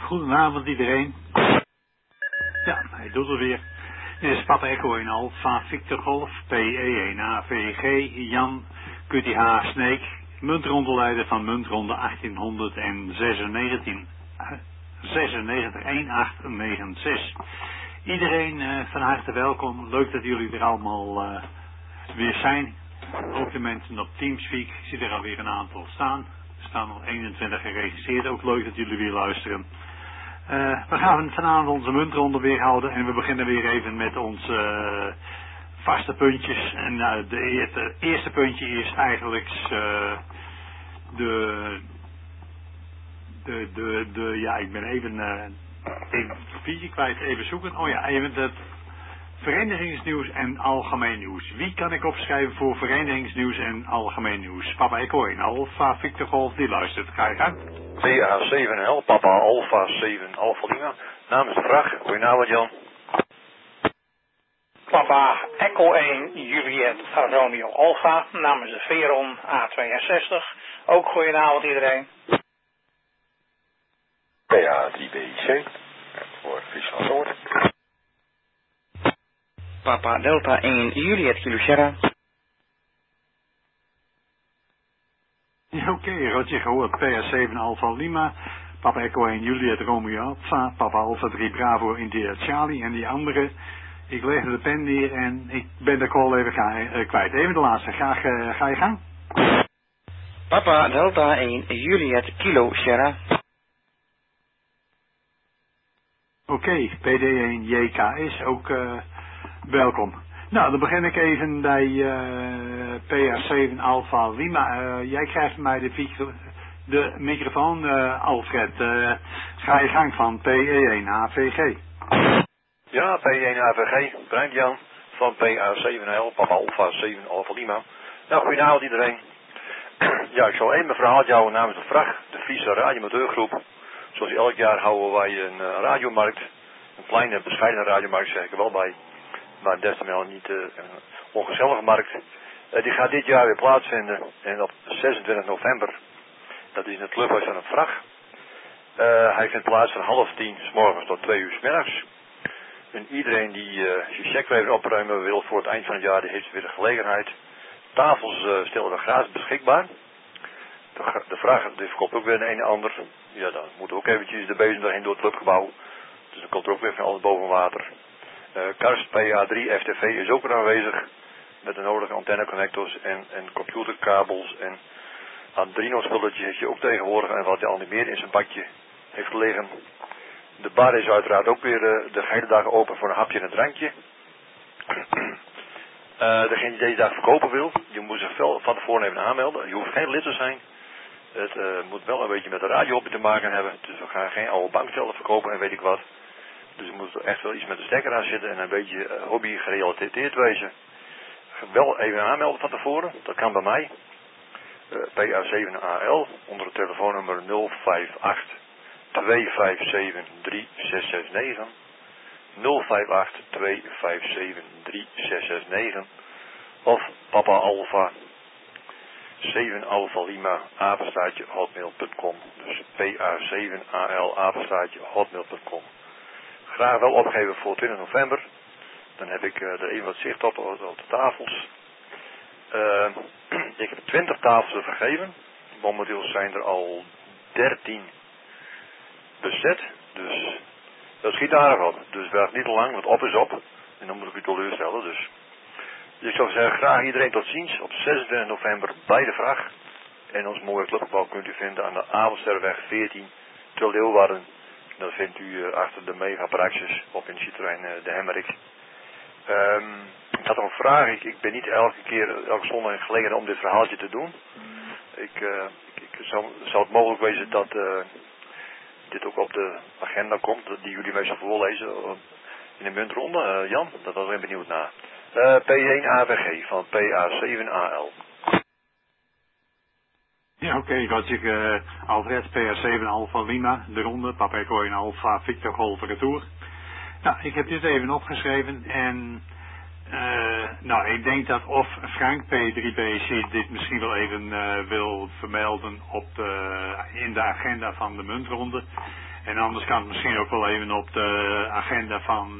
Goedenavond iedereen. Ja, hij doet het weer. Dit is Papa Echo in Alpha, Victor Golf, PE1 AVG, Jan, QTH Sneek, muntrondelijder van muntronde 1896. 1896. Iedereen van harte welkom. Leuk dat jullie er allemaal weer zijn. Ook de mensen op Teamspeak. Ik zie er alweer een aantal staan. Er staan al 21 geregistreerd. Ook leuk dat jullie weer luisteren. We gaan vanavond onze muntronde weer houden. En we beginnen weer even met onze vaste puntjes. En het eerste puntje is eigenlijk ja, ik ben even visie kwijt, even zoeken. Oh ja, even het verenigingsnieuws en algemeen nieuws. Wie kan ik opschrijven voor verenigingsnieuws en algemeen nieuws? Papa Echo 1, Alpha, Victor Golf, die luistert. Ga je gang. PA7L, Papa Alpha 7, Alpha Lima. Namens de vraag, goedenavond Jan. Papa Echo 1, Juliet Romeo Alpha, namens de Veron A62. Ook goedenavond iedereen. PA3BC, voor Friesland Noord. Papa Delta 1, Juliet Kilo Sierra. Ja, oké, Roger gehoord. PA7 Alpha Lima, Papa Echo 1 Juliet Romeo Alpha, Papa Alpha 3 Bravo India Charlie en die andere. Ik leg de pen neer en ik ben de call even kwijt. Even de laatste. Graag ga je gang. Papa Delta 1, Juliet Kilo Sierra. Oké, PD1 JKS ook welkom. Nou, dan begin ik even bij PA7 Alpha Lima. Jij krijgt van mij de microfoon, Alfred. Ga je gang van PE1 AVG. Ja, PE1 AVG, bedankt Jan. Van PA7L, Papa Alpha 7, Alpha Lima. Nou, goedenavond iedereen. Ja, ik zal even verhaal houden namens de vraag, de Friese radiomateurgroep. Zoals elk jaar houden wij een radiomarkt. Een kleine, bescheiden radiomarkt, zeg ik er wel bij. Maar destemel niet een ongezellige markt. Die gaat dit jaar weer plaatsvinden. En op 26 november. Dat is in het clubhuis van een vracht. Hij vindt plaats van 9:30 's morgens tot 2 uur 's middags. En iedereen die zijn check weer opruimen wil voor het eind van het jaar, die heeft weer de gelegenheid. Tafels stellen we gratis beschikbaar. De vraag, die verkoopt ook weer een en ander. Ja, dan moet ook eventjes de bezem doorheen door het clubgebouw. Dus dan komt er ook weer van alles boven water. Karst PA3 FTV is ook weer aanwezig. Met de nodige antenneconnectors en computerkabels en Arduino spulletjes heeft je ook tegenwoordig. En wat hij al niet meer in zijn bakje heeft liggen. De bar is uiteraard ook weer de hele dag open voor een hapje en een drankje. Degene die deze dag verkopen wil, je moet zich van tevoren even aanmelden. Je hoeft geen lid te zijn. Het moet wel een beetje met de radio te maken hebben. Dus we gaan geen oude bankstellen verkopen en weet ik wat. Dus er moet echt wel iets met de stekker aan zitten en een beetje hobby gerelateerd wezen. Wel even aanmelden van tevoren, dat kan bij mij. PA7AL onder het telefoonnummer 058 257 3669. 058 257 3669. Of Papa Alpha 7 Alpha Lima apenstaartje hotmail.com. Dus PA7AL apenstaartje hotmail.com. Graag wel opgeven voor 20 november. Dan heb ik er even wat zicht op de tafels. Ik heb 20 tafels te vergeven. Momenteel zijn er al 13 bezet. Dus dat schiet aardig op. Dus wacht niet te lang, want op is op. En dan moet ik u teleurstellen. Dus ik zou zeggen, graag iedereen tot ziens op 26 november bij de vracht. En ons mooie clubgebouw kunt u vinden aan de Avelsterweg 14 te Leeuwarden. Dat vindt u achter de Mega Praxis op in Citroën de Hemmerik. Ik had nog een vraag. Ik ben niet elke zondag in gelegen om dit verhaaltje te doen. Zou het mogelijk wezen dat dit ook op de agenda komt, die jullie meestal voorlezen in de muntronde, Jan? Dat was ik benieuwd naar. P1 AVG van PA7AL. Ja, oké, Roger, Alfred, PA7 Alpha Lima, de ronde, Papa Echo 1 Alpha, Victor Golf Retour. Nou, ik heb dit even opgeschreven en nou, ik denk dat of Frank P3BC dit misschien wel even wil vermelden in de agenda van de muntronde. En anders kan het misschien ook wel even op de agenda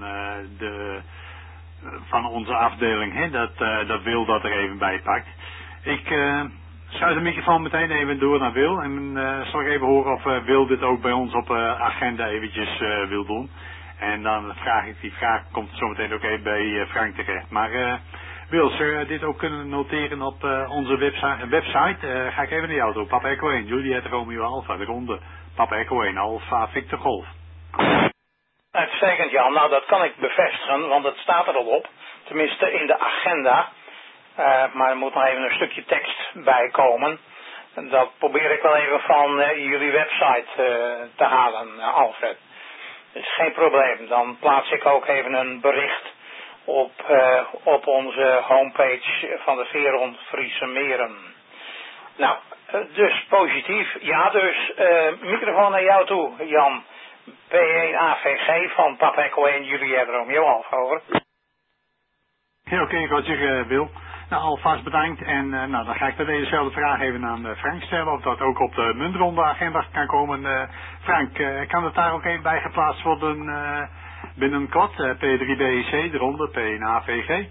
van onze afdeling, hè, dat Wil dat er even bij pakt. Ik schuif de microfoon meteen even door naar Wil en zal ik even horen of Wil dit ook bij ons op agenda eventjes wil doen. En dan vraag ik die vraag, komt zometeen ook even bij Frank terecht. Maar Wil, zou je dit ook kunnen noteren op onze website? Ga ik even naar jou toe. Papa Echo 1, Juliet Romeo Alpha, de ronde. Papa Echo 1, Alpha Victor Golf. Uitstekend, Jan. Nou, dat kan ik bevestigen, want het staat er al op. Tenminste in de agenda. Maar er moet nog even een stukje tekst bij komen. Dat probeer ik wel even van jullie website te halen, Alfred. Dat is geen probleem. Dan plaats ik ook even een bericht op onze homepage van de Veron Friese Meren. Nou, dus positief. Ja, dus microfoon naar jou toe, Jan. P1 AVG van Papa Echo 1 Juliet Romeo Alpha, hoor. Ja, oké, ik wou zeggen, Wil. Nou, alvast bedankt. En nou, dan ga ik dezezelfde vraag even aan Frank stellen. Of dat ook op de muntronde agenda kan komen. Frank, kan het daar ook even bij geplaatst worden binnenkort? P3BIC, de ronde, P1 AVG?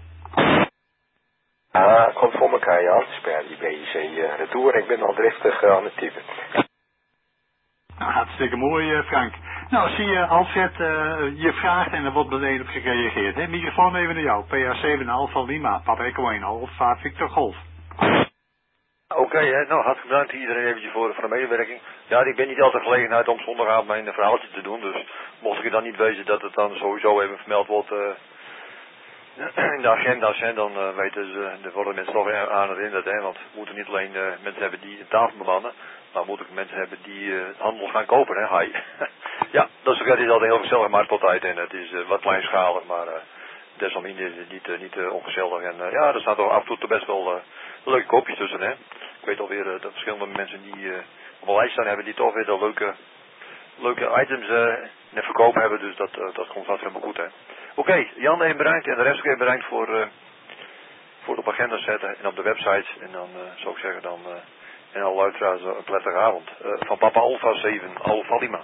Ja, komt voor elkaar, ja. Het is per die BIC retour. Ik ben al driftig aan het typen. Nou, hartstikke mooi, Frank. Nou, zie je, Alfred, je vraagt en er wordt meteen op gereageerd. Hè? Microfoon even naar jou. PA7 Alpha Lima, Papa Echo 1 Alpha Victor Golf. Oké, nou hartelijk bedankt iedereen eventjes voor de medewerking. Ja, ik ben niet altijd gelegenheid om zondagavond mijn verhaaltje te doen, dus mocht ik er dan niet wezen dat het dan sowieso even vermeld wordt in de agenda's, hè, dan weten ze, er worden mensen toch aan herinnerd, hè, want we moeten niet alleen mensen hebben die de tafel bemannen, maar we moeten ook mensen hebben die handel gaan kopen, hè, hi. Ja, dat is altijd heel gezellig, maar altijd en het is wat kleinschalig, maar desalniettemin is het niet ongezellig en ja, er staan toch af en toe best wel leuke kopjes tussen, hè. Ik weet alweer dat verschillende mensen die op een lijst staan hebben die toch weer de leuke items in het verkoop hebben, dus dat komt altijd helemaal goed, hè. Oké, Jan even bedankt en de rest ook even bedankt voor het op agenda zetten en op de website. En dan zou ik zeggen en alle luisteraars een prettige avond. Van Papa Alpha 7, Alpha Lima.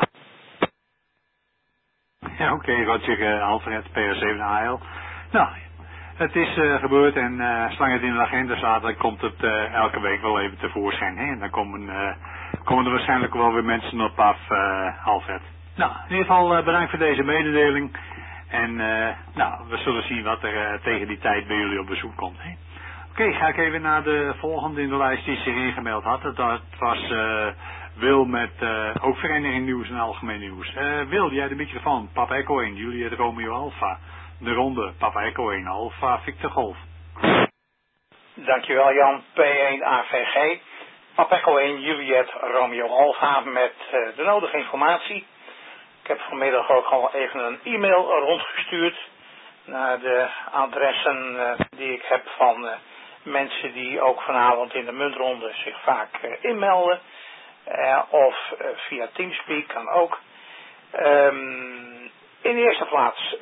Ja, oké, Roger Alfred, PR7 AL. Nou, het is gebeurd en zolang het in de agenda staat, dan komt het elke week wel even tevoorschijn. Hè? En dan komen er waarschijnlijk wel weer mensen op af, Alfred. Nou, in ieder geval bedankt voor deze mededeling. En nou, we zullen zien wat er tegen die tijd bij jullie op bezoek komt. Oké, ga ik even naar de volgende in de lijst die zich ingemeld had. Dat was Wil met ook Vereniging Nieuws en Algemeen Nieuws. Wil, jij de microfoon. Papa Echo 1, Juliet Romeo Alpha. De ronde, Papa Echo 1, Alpha Victor Golf. Dankjewel, Jan. P1 AVG. Papa Echo 1 Juliet Romeo Alpha met de nodige informatie. Ik heb vanmiddag ook al even een e-mail rondgestuurd naar de adressen die ik heb van mensen die ook vanavond in de muntronde zich vaak inmelden. Of via Teamspeak kan ook. In de eerste plaats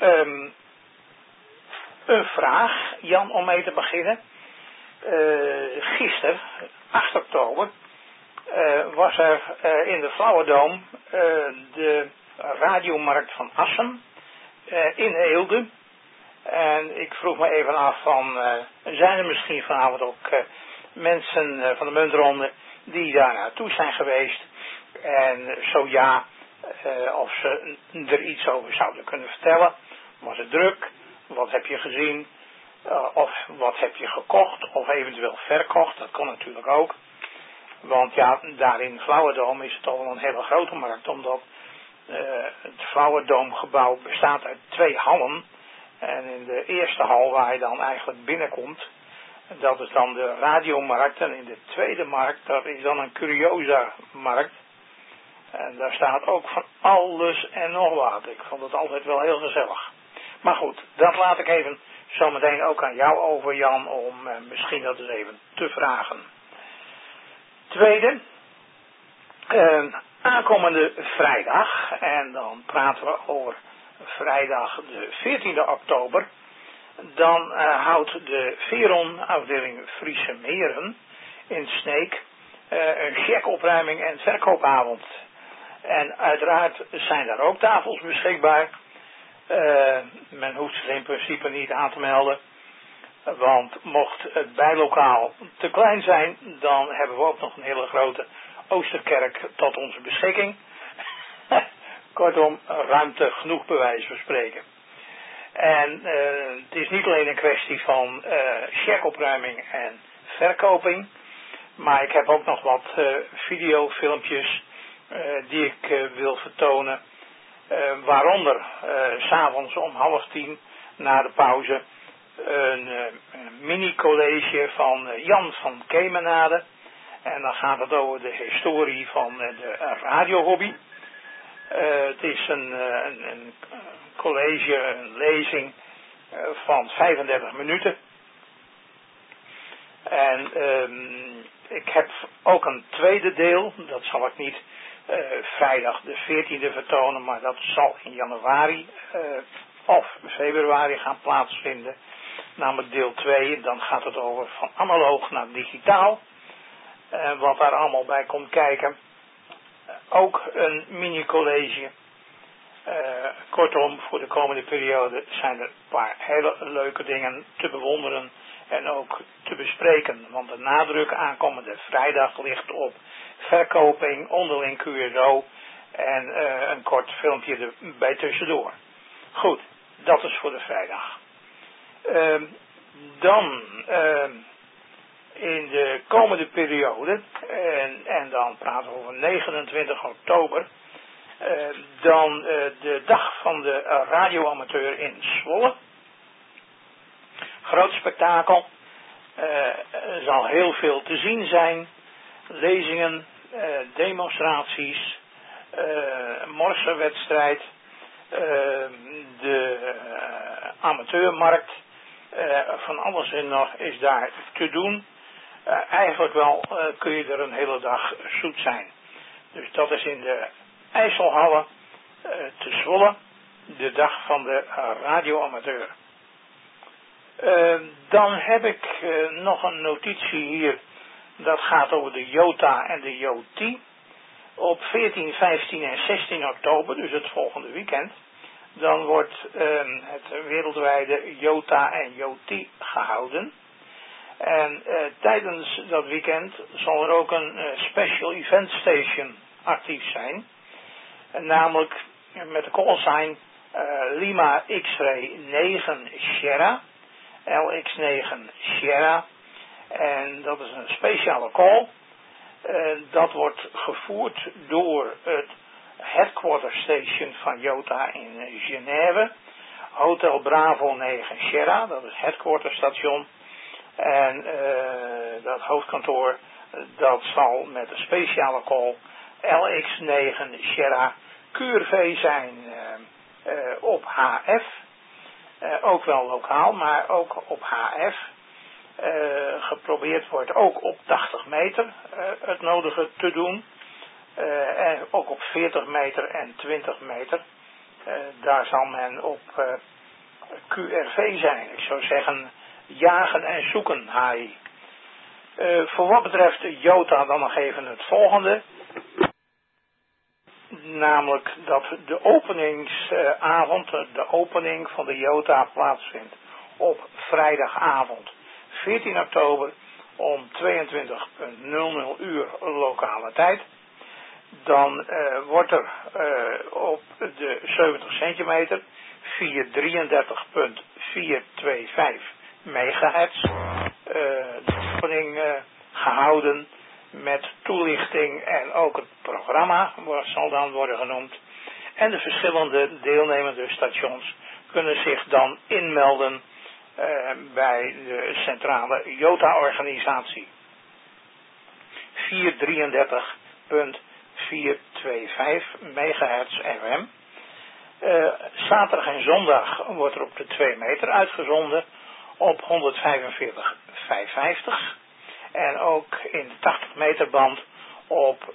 een vraag, Jan, om mee te beginnen. Gisteren, 8 oktober, was er in de Flauwerdoom de radiomarkt van Assen in Eelde. En ik vroeg me even af van, zijn er misschien vanavond ook mensen van de muntronde die daar naartoe zijn geweest? En zo ja, of ze er iets over zouden kunnen vertellen. Was het druk? Wat heb je gezien? Of wat heb je gekocht? Of eventueel verkocht? Dat kon natuurlijk ook. Want ja, daar in Flauwerdoom is het al een hele grote markt, omdat het Flauwerdoomgebouw bestaat uit 2 hallen. En in de eerste hal waar je dan eigenlijk binnenkomt, dat is dan de radiomarkt. En in de tweede markt, dat is dan een curiosa-markt. En daar staat ook van alles en nog wat. Ik vond het altijd wel heel gezellig. Maar goed, dat laat ik even zometeen ook aan jou over, Jan, om misschien dat eens even te vragen. Tweede, aankomende vrijdag, en dan praten we over vrijdag de 14e oktober, dan houdt de Veron afdeling Friese Meren in Sneek een checkopruiming en verkoopavond. En uiteraard zijn daar ook tafels beschikbaar. Men hoeft zich in principe niet aan te melden. Want mocht het bijlokaal te klein zijn, dan hebben we ook nog een hele grote Oosterkerk tot onze beschikking. Kortom, ruimte genoeg bij wijze van spreken. En het is niet alleen een kwestie van checkopruiming en verkoping. Maar ik heb ook nog wat videofilmpjes die ik wil vertonen. Waaronder 's avonds om 9:30 na de pauze een mini-college van Jan van Kemenade. En dan gaat het over de historie van de radiohobby. Het is een college, een lezing van 35 minuten. En ik heb ook een tweede deel, dat zal ik niet vrijdag de 14e vertonen, maar dat zal in januari of februari gaan plaatsvinden. Namelijk deel 2, dan gaat het over van analoog naar digitaal. Wat daar allemaal bij komt kijken. Ook een mini-college. Kortom, voor de komende periode zijn er een paar hele leuke dingen te bewonderen en ook te bespreken. Want de nadruk aankomende vrijdag ligt op verkoping, onderling QSO en een kort filmpje erbij tussendoor. Goed, dat is voor de vrijdag. Dan in de komende periode, en dan praten we over 29 oktober, dan de dag van de radioamateur in Zwolle. Groot spektakel. Er zal heel veel te zien zijn. Lezingen, demonstraties, morsenwedstrijd, de amateurmarkt. Van alles en nog is daar te doen. Eigenlijk wel kun je er een hele dag zoet zijn. Dus dat is in de IJsselhallen te Zwolle, de dag van de radioamateur. Dan heb ik nog een notitie hier, dat gaat over de JOTA en de JOT. Op 14, 15 en 16 oktober, dus het volgende weekend, dan wordt het wereldwijde JOTA en JOT gehouden. En tijdens dat weekend zal er ook een special event station actief zijn. Namelijk met de callsign Lima X-Ray 9 Sierra, LX9 Sierra. En dat is een speciale call. Dat wordt gevoerd door het headquarter station van JOTA in Genève. Hotel Bravo 9 Sierra, dat is het headquarter station. En dat hoofdkantoor, dat zal met een speciale call LX9 Sierra QRV zijn op HF. Ook wel lokaal, maar ook op HF. Geprobeerd wordt ook op 80 meter het nodige te doen. En ook op 40 meter en 20 meter. Daar zal men op QRV zijn. Ik zou zeggen jagen en zoeken HI. Voor wat betreft de JOTA dan nog even het volgende. Namelijk dat de openingsavond, de opening van de JOTA plaatsvindt op vrijdagavond 14 oktober om 22:00 uur lokale tijd. Dan wordt er op de 70 centimeter 433.425 megahertz de opening gehouden met toelichting en ook het programma zal dan worden genoemd. En de verschillende deelnemende stations kunnen zich dan inmelden bij de centrale JOTA-organisatie. 433.425 megahertz FM. Zaterdag en zondag wordt er op de 2 meter uitgezonden op 145.550. En ook in de 80 meter band op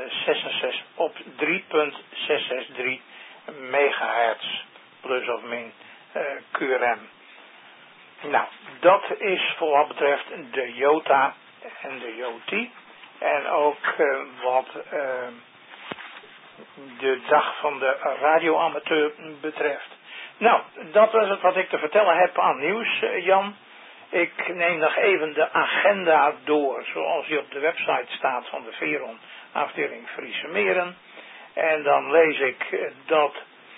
3.663 megahertz plus of min QRM. Nou, dat is voor wat betreft de JOTA en de JOT. En ook wat de dag van de radioamateur betreft. Nou, dat was het wat ik te vertellen heb aan nieuws, Jan. Ik neem nog even de agenda door, zoals die op de website staat van de Veron, afdeling Friese Meren. En dan lees ik dat,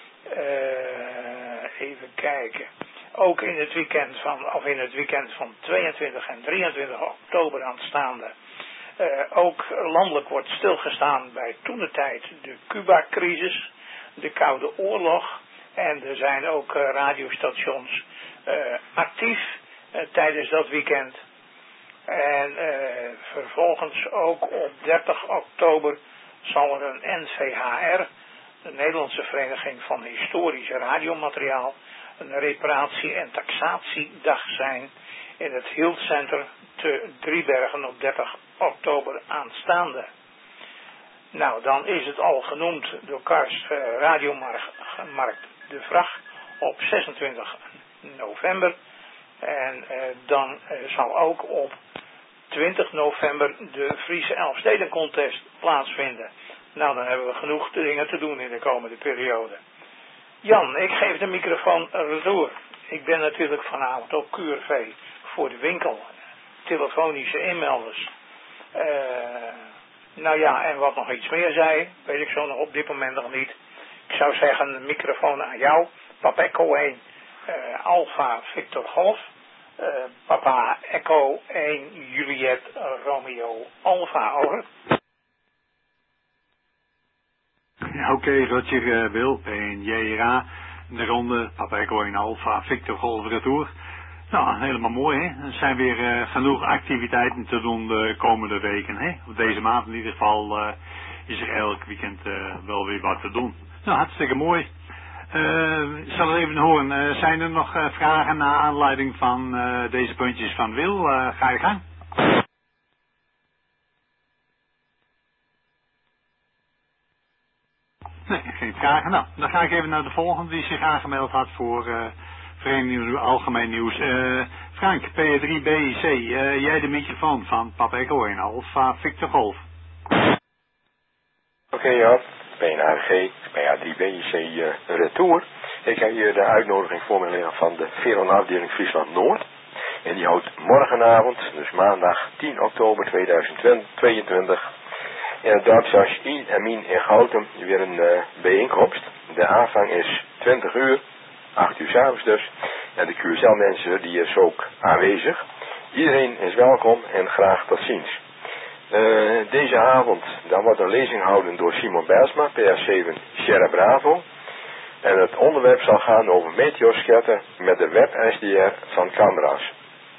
even kijken, ook in het weekend van 22 en 23 oktober aanstaande, ook landelijk wordt stilgestaan bij toentertijd de Cuba-crisis, de Koude Oorlog. En er zijn ook radiostations actief tijdens dat weekend. En vervolgens ook op 30 oktober zal er een NVHR, de Nederlandse Vereniging van Historisch Radiomateriaal, een reparatie- en taxatiedag zijn in het Hield Center te Driebergen op 30 oktober aanstaande. Nou, dan is het al genoemd door Karst Radiomarkt de Vracht op 26 november. En dan zal ook op 20 november de Friese Elfstedencontest plaatsvinden. Nou, dan hebben we genoeg dingen te doen in de komende periode. Jan, ik geef de microfoon retour. Ik ben natuurlijk vanavond op QRV voor de winkel. Telefonische inmelders. Nou ja, en wat nog iets meer zei, weet ik zo nog op dit moment nog niet. Ik zou zeggen, de microfoon aan jou. Papa Echo 1, Alpha Victor Golf. Papa Echo 1, Juliet Romeo Alpha, over. Ja, oké, Roger Wil, en JRA, de ronde, Papa Echo 1 Alpha Victor Golf retour. Nou, helemaal mooi, hè. Er zijn weer genoeg activiteiten te doen de komende weken, hè. Op deze maand in ieder geval is er elk weekend wel weer wat te doen. Nou, hartstikke mooi. Ik zal even horen, zijn er nog vragen naar aanleiding van deze puntjes van Wil? Ga je gang. Nee, geen vragen. Nou, dan ga ik even naar de volgende die zich aangemeld had voor Vereniging Algemeen Nieuws. Frank, P3BIC, jij de microfoon van Papa Echo 1 Alpha Victor Golf. Oké, ja. PNAG, PA3BIC Retour. Ik heb hier de uitnodiging voor me liggen van de Veron afdeling Friesland Noord. En die houdt morgenavond, dus maandag 10 oktober 2022, in het dorp Saskin en Mien in Goutum weer een bijeenkomst. De aanvang is 20 uur, 8 uur 's avonds dus. En de QSL-mensen die is ook aanwezig. Iedereen is welkom en graag tot ziens. Deze avond dan wordt een lezing gehouden door Simon Bijlsma, PR7 Sierra Bravo. En het onderwerp zal gaan over meteoscatten met de web-SDR van camera's.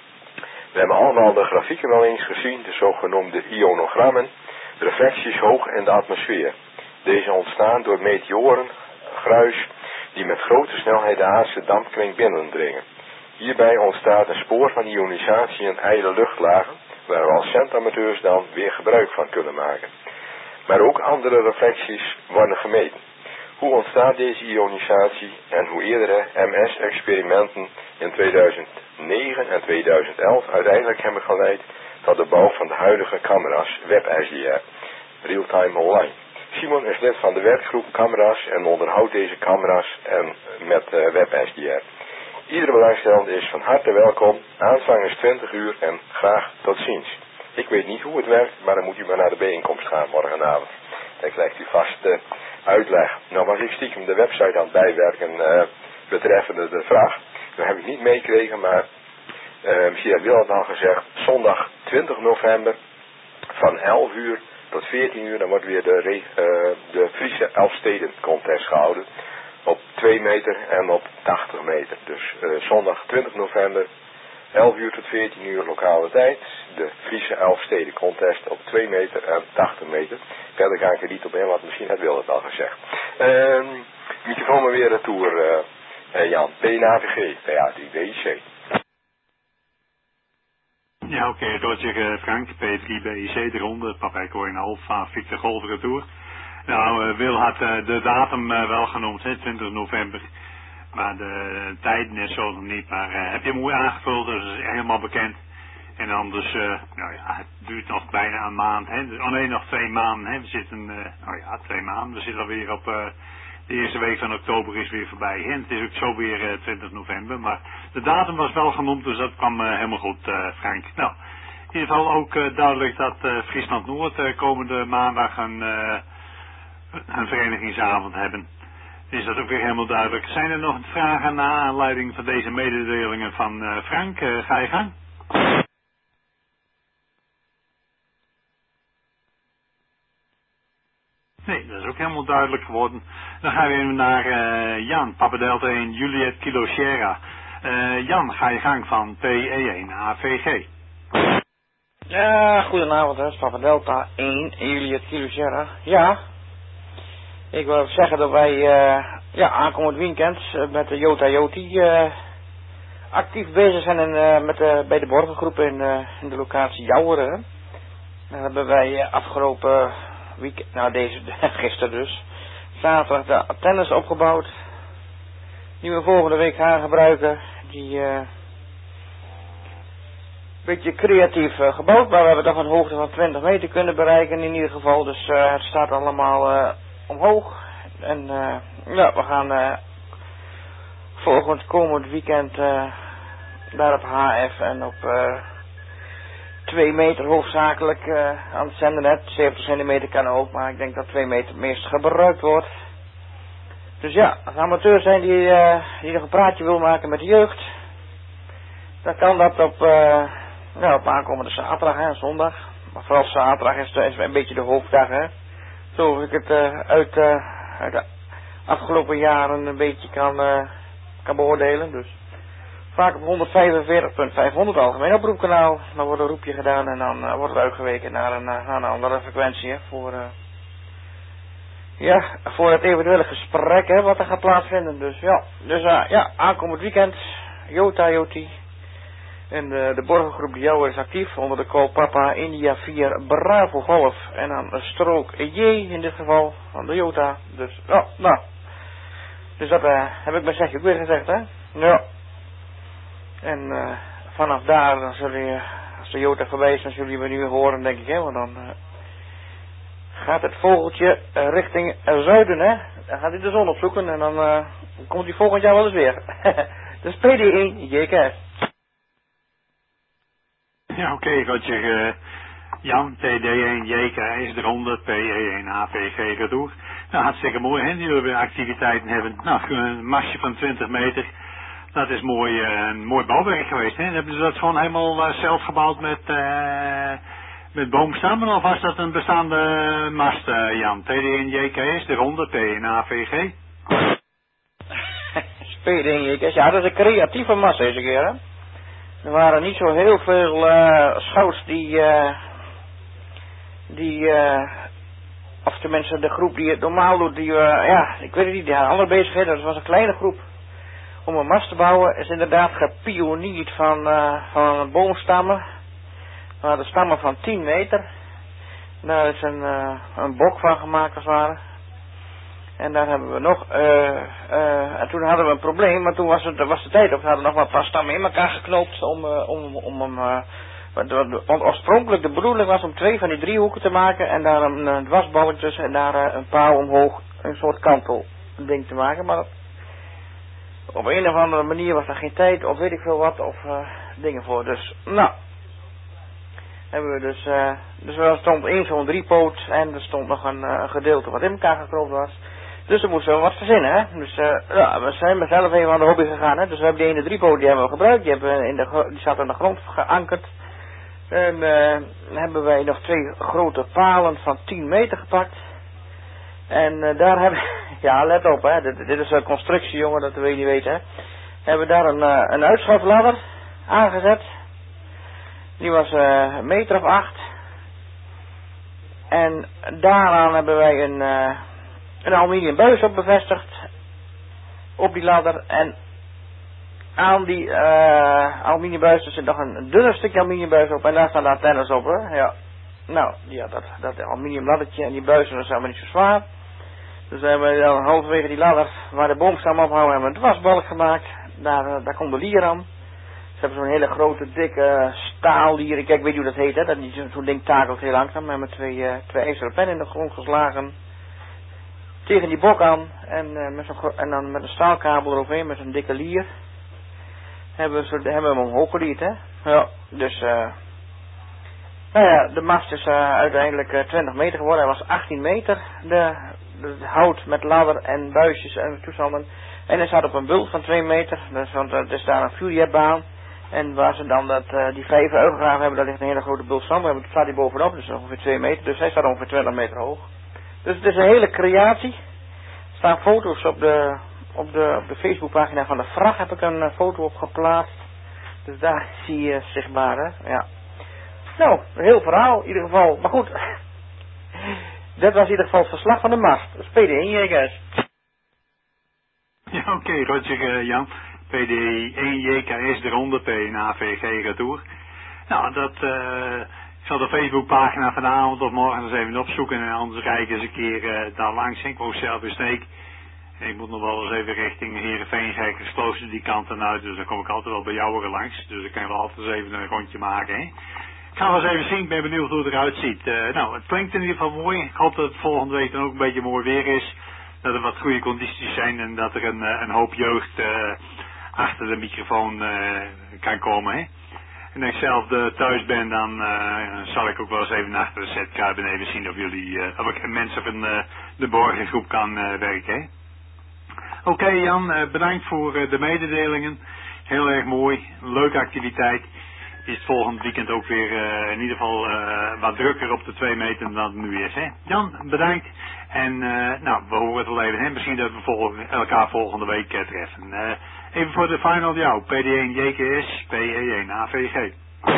We hebben allemaal de grafieken wel eens gezien, de zogenoemde ionogrammen, reflecties hoog in de atmosfeer. Deze ontstaan door meteoren, gruis, die met grote snelheid de aardse dampkring binnendringen. Hierbij ontstaat een spoor van ionisatie in ijle luchtlagen, waar we als centamateurs dan weer gebruik van kunnen maken. Maar ook andere reflecties worden gemeten. Hoe ontstaat deze ionisatie en hoe eerdere MS-experimenten in 2009 en 2011 uiteindelijk hebben geleid tot de bouw van de huidige camera's WebSDR, Real-Time Online. Simon is lid van de werkgroep camera's en onderhoudt deze camera's en met WebSDR. Iedere belangstellende is van harte welkom. Aanvang is 20 uur en graag tot ziens. Ik weet niet hoe het werkt, maar dan moet u maar naar de bijeenkomst gaan morgenavond. Dan krijgt u vast uitleg. Nou was ik stiekem de website aan het bijwerken betreffende de vraag. Dat heb ik niet meegekregen, maar misschien had Wil het al gezegd. Zondag 20 november van 11 uur tot 14 uur. Dan wordt weer de Friese Elfstedencontest gehouden. Op 2 meter en op 80 meter. Dus zondag 20 november, 11 uur tot 14 uur lokale tijd. De Friese Elfstedencontest op 2 meter en 80 meter. Verder ga ik er niet op in, want misschien had Wil het al gezegd. Microfoon maar weer retour, Jan. PNAVG, PA3BIC. Ja, oké, Roger Frank, P3BIC, de ronde, Papa Echo 1 Alpha Victor Golf retour. Nou, Wil had de datum wel genoemd, hè, 20 november. Maar de tijden is zo nog niet. Maar heb je mooi aangevuld, dus is helemaal bekend. En anders, nou ja, het duurt nog bijna een maand. Hè. Oh nee, nog 2 maanden. Hè. We zitten, nou ja, 2 maanden. We zitten alweer op de eerste week van oktober is weer voorbij. Hè. Het is ook zo weer 20 november. Maar de datum was wel genoemd, dus dat kwam helemaal goed, Frank. Nou, in ieder geval ook duidelijk dat Friesland Noord komende maandag een verenigingsavond hebben. Is dat ook weer helemaal duidelijk. Zijn er nog vragen naar aanleiding van deze mededelingen van Frank? Ga je gang. Nee, dat is ook helemaal duidelijk geworden. Dan gaan we even naar Jan, Papa Delta 1, Juliet Kilo Sierra. Jan, ga je gang van PE1 AVG. Ja, goedenavond, hè. Papa Delta 1, Juliet Kilo Sierra. Ja, ik wil zeggen dat wij aankomend weekend met de Jota Joti actief bezig zijn bij de borgengroep in de locatie Jouweren. Daar hebben wij afgelopen weekend, gisteren dus, zaterdag de tennis opgebouwd. Die we volgende week gaan gebruiken. Die beetje creatief gebouwd, maar we hebben toch een hoogte van 20 meter kunnen bereiken in ieder geval. Dus het staat allemaal omhoog. En we gaan komend weekend daar op HF en op 2 meter hoofdzakelijk aan het zendernet. 70 centimeter kan ook, maar ik denk dat 2 meter het meest gebruikt wordt. Dus ja, als amateur zijn die nog een praatje wil maken met de jeugd, dan kan dat op aankomende zaterdag en zondag. Maar vooral zaterdag is een beetje de hoofddag, hè. Zoals ik het uit de afgelopen jaren een beetje kan beoordelen. Dus vaak op 145.500 algemeen oproepkanaal. Dan wordt een roepje gedaan en dan wordt het uitgeweken naar een andere frequentie, hè, voor het eventuele gesprek, hè, wat er gaat plaatsvinden. Dus aankomend weekend, Jota Joti. En de borgengroep die jou is actief onder de call Papa India 4 Bravo Golf. En dan een strook J in dit geval van de Jota. Dus, Dus dat heb ik mijn zegje ook weer gezegd, hè. Ja. En vanaf daar, dan zullen je, als de Jota voorbij is, dan zullen jullie me nu horen, denk ik, hè. Want dan gaat het vogeltje richting zuiden, hè. Dan gaat hij de zon opzoeken en dan komt hij volgend jaar wel eens weer. Dus PD1 JKS. Ja, oké, Roger. Jan, TD1 JKS eronder, PE1 AVG retour. Nou, hartstikke mooi, hè, die we weer activiteiten hebben. Nou, een masje van 20 meter. Dat is mooi, een mooi bouwwerk geweest, hè. Hebben ze dat gewoon helemaal zelf gebouwd met boomstammen, of was dat een bestaande mast, Jan? TD1 JKS eronder, PE1 AVG? PD1 JKS, ja, dat is een creatieve mast deze keer, hè. Er waren niet zo heel veel scouts of tenminste de groep die het normaal doet, ik weet het niet, die hadden andere bezigheden. Dat was een kleine groep. Om een mast te bouwen is inderdaad gepionierd van boomstammen. We hadden stammen van 10 meter. Daar is een bok van gemaakt als het ware. En daar hebben we nog, en toen hadden we een probleem, maar toen was de tijd op. We hadden nog maar een paar stammen in elkaar geknoopt om hem, want oorspronkelijk de bedoeling was om 2 van die driehoeken te maken en daar een dwarsbalk tussen en daar een paal omhoog, een soort kantel ding te maken. Maar op een of andere manier was er geen tijd of weet ik veel wat of dingen voor. Dus, hebben we dus er stond één zo'n driepoot en er stond nog een gedeelte wat in elkaar geknoopt was. Dus we moesten wat verzinnen, hè. Dus we zijn zelf even aan de hobby gegaan, hè. Dus we hebben die ene driepoot, die hebben we gebruikt. Die zat aan de grond geankerd. En dan hebben wij nog 2 grote palen van 10 meter gepakt. En daar hebben ja, let op, hè. Dit is een constructie, jongen, dat wil je niet weten, hè. Hebben we daar een uitschuifladder aangezet. Die was 1 meter of 8. En daaraan hebben wij een aluminium buis op bevestigd. Op die ladder. En aan die aluminium buis er zit nog een dunner stukje aluminium buis op. En daar staan de antennes op, hè. Ja. Nou, ja, dat aluminium laddertje en die buizen, dat is helemaal niet zo zwaar. Dus we hebben dan halverwege die ladder waar de boomstam ophouden, hebben we een dwarsbalk gemaakt. Daar komt de lier aan. Ze hebben zo'n hele grote, dikke staallier. Ik weet niet hoe dat heet, hè. Dat is zo'n ding takelt heel langzaam. Met twee ijzeren pennen in de grond geslagen. Tegen die bok aan. En dan met een staalkabel eroverheen, met zo'n dikke lier. Hebben we hem omhoog gelierd, hè. Ja, dus... nou ja, de mast is uiteindelijk 20 meter geworden. Hij was 18 meter. De hout met ladder en buisjes en toestanden. En hij staat op een bult van 2 meter. Dus, want er is daar een furiabaan. En waar ze dan die 5 uitgegraven hebben, daar ligt een hele grote bult zand. Daar staat hij bovenop, dus ongeveer 2 meter. Dus hij staat ongeveer 20 meter hoog. Dus het is een hele creatie. Er staan foto's op de Facebookpagina van de vracht. Heb ik een foto op geplaatst. Dus daar zie je zichtbaar, hè. Ja. Nou, een heel verhaal in ieder geval. Maar goed, dat was in ieder geval het verslag van de mast. PD1JKS. Ja, oké, Roger Jan. PD1JKS eronder, PNAVG retour. Nou, ik zal de Facebookpagina vanavond of morgen eens even opzoeken en anders kijk ik eens een keer daar langs. Ik woon zelf in Sneek. Ik moet nog wel eens even richting Heerenveen, Gerkersklooster die kant en uit, dus dan kom ik altijd wel bij jou langs. Dus ik kan wel altijd eens even een rondje maken, hè. Ik ga wel eens even zien, ik ben benieuwd hoe het eruit ziet. Nou, het klinkt in ieder geval mooi. Ik hoop dat het volgende week dan ook een beetje mooi weer is. Dat er wat goede condities zijn en dat er een hoop jeugd achter de microfoon kan komen. Hè? En als ik zelf thuis ben, dan zal ik ook wel eens even achter de set kruipen en even zien of ik mensen van de borgengroep kan werken. Oké, Jan, bedankt voor de mededelingen. Heel erg mooi, leuke activiteit. Is het volgend weekend ook weer in ieder geval wat drukker op de 2 meter dan het nu is. Hè? Jan, bedankt. En nou, we horen het wel even. Hè? Misschien dat we elkaar volgende week treffen. Even voor de final jou. PD1JKS, PE1AVG.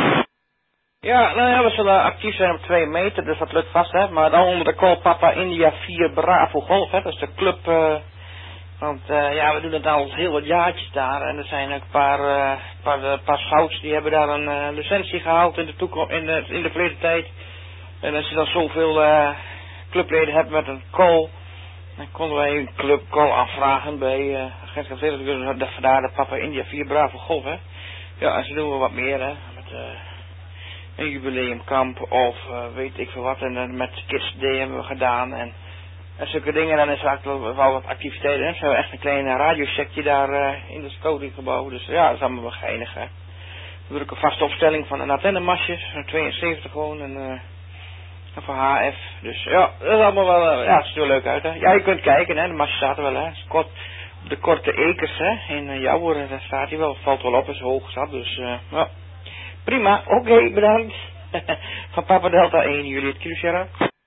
Ja, nou ja, we zullen actief zijn op 2 meter, dus dat lukt vast, hè. Maar dan onder de call Papa India 4 Bravo Golf, hè. Dat is de club... want ja, we doen het al heel wat jaartjes daar. En er zijn ook een paar scouts die hebben daar een licentie gehaald in de verleden tijd. En als je dan zoveel clubleden hebt met een call, dan konden wij een clubcall aanvragen bij agentschap Zedelijk. Dus vandaar de Papa India 4 Bravo Golf, hè. Ja, en ze doen we wat meer, hè. Met een jubileumkamp of weet ik veel wat. En met Kids Day hebben we gedaan en zulke dingen. Dan is er eigenlijk wel wat activiteiten. Hè. Ze hebben echt een klein radiocheckje daar in het scoutinggebouw. Dus ja, dat is allemaal wel geinig, hè. We doen ook een vaste opstelling van een antennemasje. Een 72 gewoon. En voor HF. Dus ja, dat is allemaal wel, ja, het ziet er wel leuk uit, hè. Ja, je kunt kijken, hè. De masje staat er wel, hè. Kort, op de korte ekers, hè. In Jouwer, daar staat hij wel. Valt wel op, is hoog zat. Dus ja. Prima, oké, bedankt. Van Papa Delta 1, jullie het Kilo Sierra.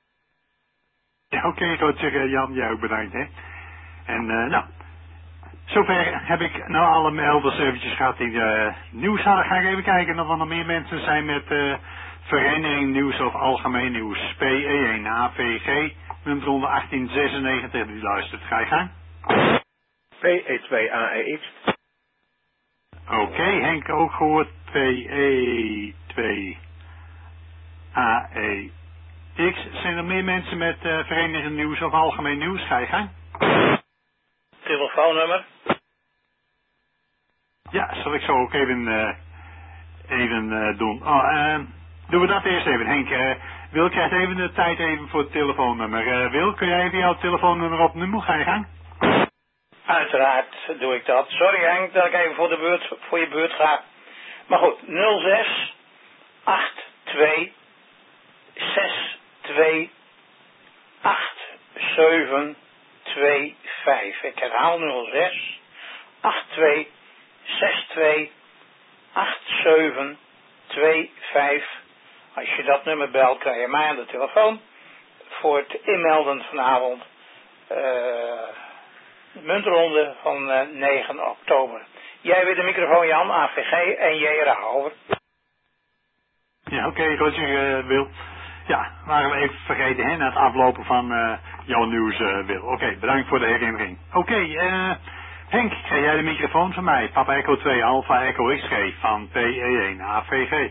Ja, oké, goed zeggen Jan, jij ook bedankt, hè. En nou, zover heb ik nou alle melders eventjes gehad die nieuws hadden. Ga ik even kijken of er nog meer mensen zijn met vereniging nieuws of algemeen nieuws. PE1 AVG, nummer 1896, die luistert. Ga je gang. PE2 AEX. Oké, Henk ook gehoord. PE2 AEX. Zijn er meer mensen met vereniging nieuws of algemeen nieuws? Ga je gang. Telefoonnummer? Ja, zal ik zo ook even doen. Doen we dat eerst even. Henk, Wil krijgt even de tijd even voor het telefoonnummer. Wil, kun jij even jouw telefoonnummer opnoemen? Ga je gang. Uiteraard doe ik dat. Sorry Henk dat ik even voor je beurt ga. Maar goed, 06 82 62 87 25. Ik herhaal 06 82 62 87 25. Als je dat nummer belt, krijg je mij aan de telefoon voor het inmelden vanavond. De muntronde van 9 oktober. Jij weer de microfoon Jan, AVG en JRA, over. Ja, oké, Roger, Wil. Ja, waren we even vergeten, hè, na het aflopen van jouw nieuws, Wil. Oké, bedankt voor de herinnering. Oké, Henk, krijg jij de microfoon van mij? Papa Echo 2 Alpha Echo XG van PE1 AVG.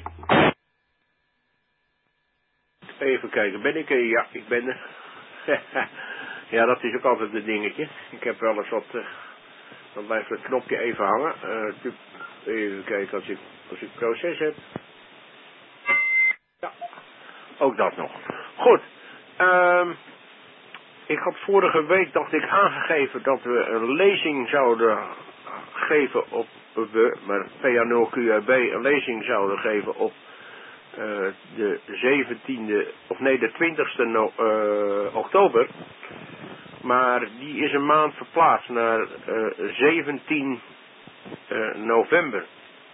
Even kijken, ben ik er? Ja, ik ben er. Ja, dat is ook altijd een dingetje. Ik heb wel eens wat... dan blijft het knopje even hangen. Even kijken als ik proces heb. Ja, ook dat nog. Goed. Ik had vorige week, dacht ik, aangegeven dat we een lezing zouden geven op, maar PA0QRB een lezing zouden geven op de 17e, of nee, de 20e oktober. Maar die is een maand verplaatst naar 17 november.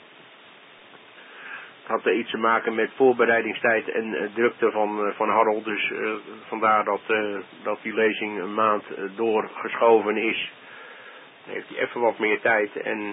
Het had iets te maken met voorbereidingstijd en drukte van Harold. Dus vandaar dat die lezing een maand doorgeschoven is. Dan heeft hij even wat meer tijd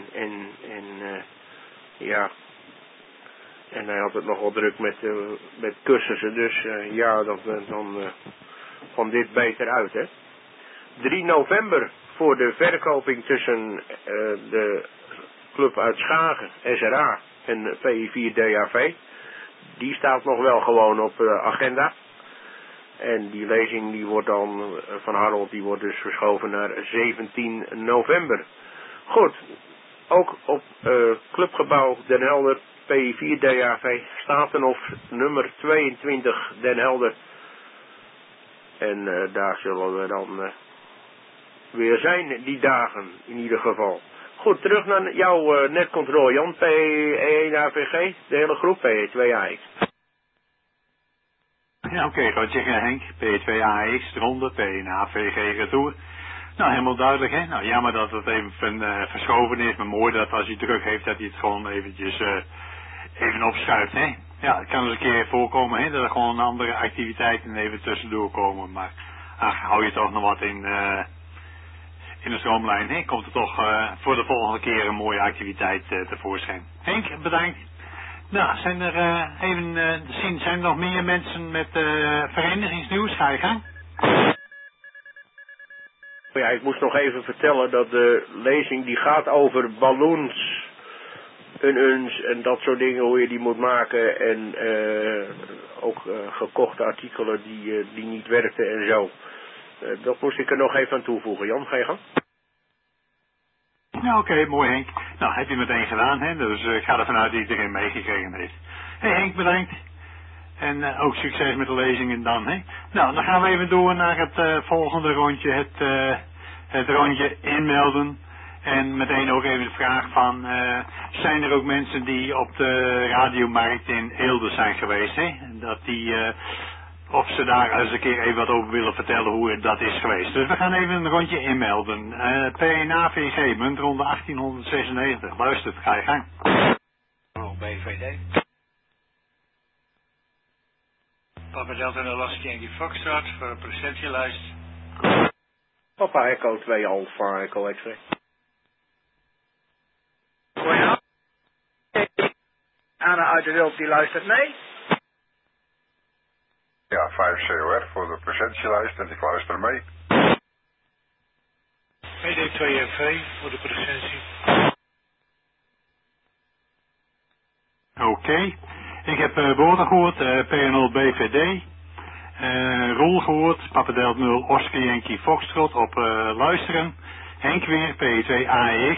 ja. En hij had het nog wel druk met cursussen. Dus ja, dan kwam dit beter uit, hè. 3 november voor de verkoping tussen de club uit Schagen, SRA, en VI4DAV. Die staat nog wel gewoon op agenda. En die lezing die wordt dan van Harold, die wordt dus verschoven naar 17 november. Goed, ook op Clubgebouw Den Helder, PI4DAV, Statenhof nummer 22 Den Helder. En daar zullen we dan weer zijn, die dagen in ieder geval. Goed, terug naar jouw netcontrole, Jan. P1AVG, de hele groep, P2AX. Ja, oké, Roger Henk, P2AX, de ronde, P1AVG retour. Nou, helemaal duidelijk, hè. Nou, jammer dat het even verschoven is, maar mooi dat als hij druk heeft, dat hij het gewoon eventjes even opschuift, hè. Ja, het kan eens een keer voorkomen, hè, dat er gewoon andere activiteiten even tussendoor komen, maar hou je toch nog wat in de stroomlijn, hè. Komt er toch voor de volgende keer een mooie activiteit tevoorschijn. Henk, bedankt. Nou, zijn er zijn er nog meer mensen met verenigingsnieuws? Ga je gang? Ja, ik moest nog even vertellen dat de lezing die gaat over balloons, en dat soort dingen, hoe je die moet maken. En ook gekochte artikelen die niet werkten en zo. Dat moest ik er nog even aan toevoegen. Jan, ga je gang? Ja, oké, mooi Henk. Nou, heb je meteen gedaan, hè? Dus ik ga ervan uit dat iedereen meegekregen heeft. Hé Henk, bedankt. En ook succes met de lezingen dan, hè? Nou, dan gaan we even door naar het volgende rondje. Het rondje inmelden. En meteen ook even de vraag van, zijn er ook mensen die op de radiomarkt in Eelde zijn geweest, hè? Dat die, of ze daar eens een keer even wat over willen vertellen hoe dat is geweest. Dus we gaan even een rondje inmelden. PNAVG, muntronde 1896. Luistert, ga je gang. BVD. Papa Delta en Alaska Yankee Foxtrot voor een presentielijst. Papa Echo 2 Alpha Echo X-ray. Goedenavond. Anna uit de Wild die luistert mee. Ja, 5 COR voor de presentielijst en ik luister mee. PD2FV voor de presentie. Oké. Ik heb woorden gehoord, PNL BVD. Roel gehoord, Papa Delta 0 Oscar Yankee Foxtrot op luisteren. Henk weer, P2AX.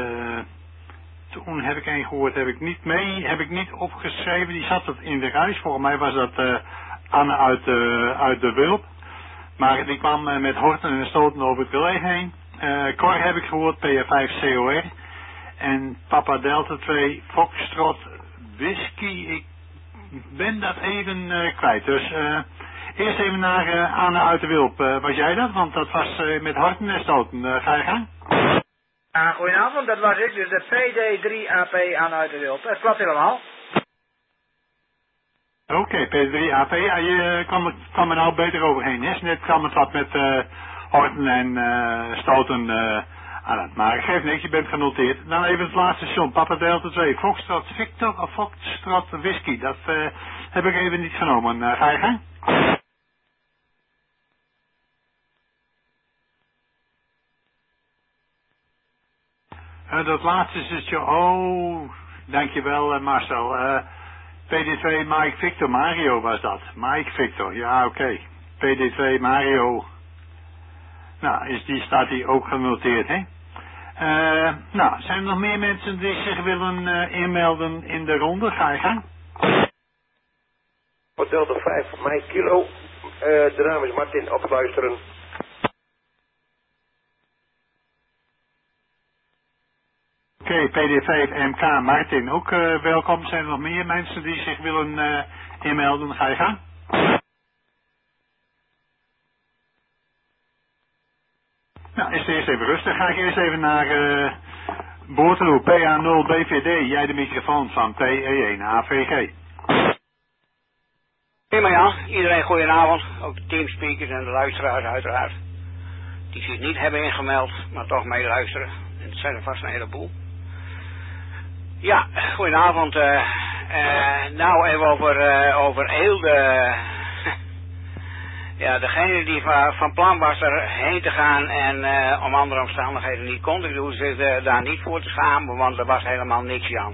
Toen heb ik een gehoord, heb ik niet opgeschreven. Die zat het in de ruis. Volgens mij was dat Anne uit de Wulp. Maar die kwam met horten en stoten over het relais heen. Cor heb ik gehoord, PA5 COR. En Papa Delta 2 Foxtrot Whisky. Ik ben dat even kwijt. Dus eerst even naar Anne uit de Wulp. Was jij dat? Want dat was met horten en stoten. Ga je gang? Goedenavond, dat was ik, dus de PD3AP aan uit de Wild. Het klopt helemaal. Oké, PD3AP. Ja, je kwam er nou beter overheen. Hè? Net kwam het wat met horten en stoten aan het. Maar geef niks, je bent genoteerd. Dan even het laatste station. Papa Delta 2. Foxtrot Victor of Foxtrot Whisky. Dat heb ik even niet genomen. Ga je gang? Dat laatste station. Oh, dankjewel Marcel. PD2 Mike Victor Mario was dat. Mike Victor, ja oké. PD2 Mario. Nou, staat die ook genoteerd, hè? Nou, zijn er nog meer mensen die zich willen inmelden in de ronde? Ga je gang. Hotel de 5 mei kilo. De naam is Martin, opluisteren. Oké, PD5 MK Martin ook welkom. Zijn er nog meer mensen die zich willen inmelden? Ga je gang. Nou, is het eerst even rustig. Ga ik eerst even naar Boortelo, PA0 BVD. Jij de microfoon van PE1 AVG. Prima Jan, iedereen goedenavond. Ook de teamspeakers en de luisteraars uiteraard. Die zich niet hebben ingemeld, maar toch meeluisteren. En het zijn er vast een heleboel. Ja, goedenavond. Nou even over Eelde. Ja, degene die van plan was erheen te gaan en om andere omstandigheden niet kon, ik hoef zich daar niet voor te schamen, want er was helemaal niks Jan.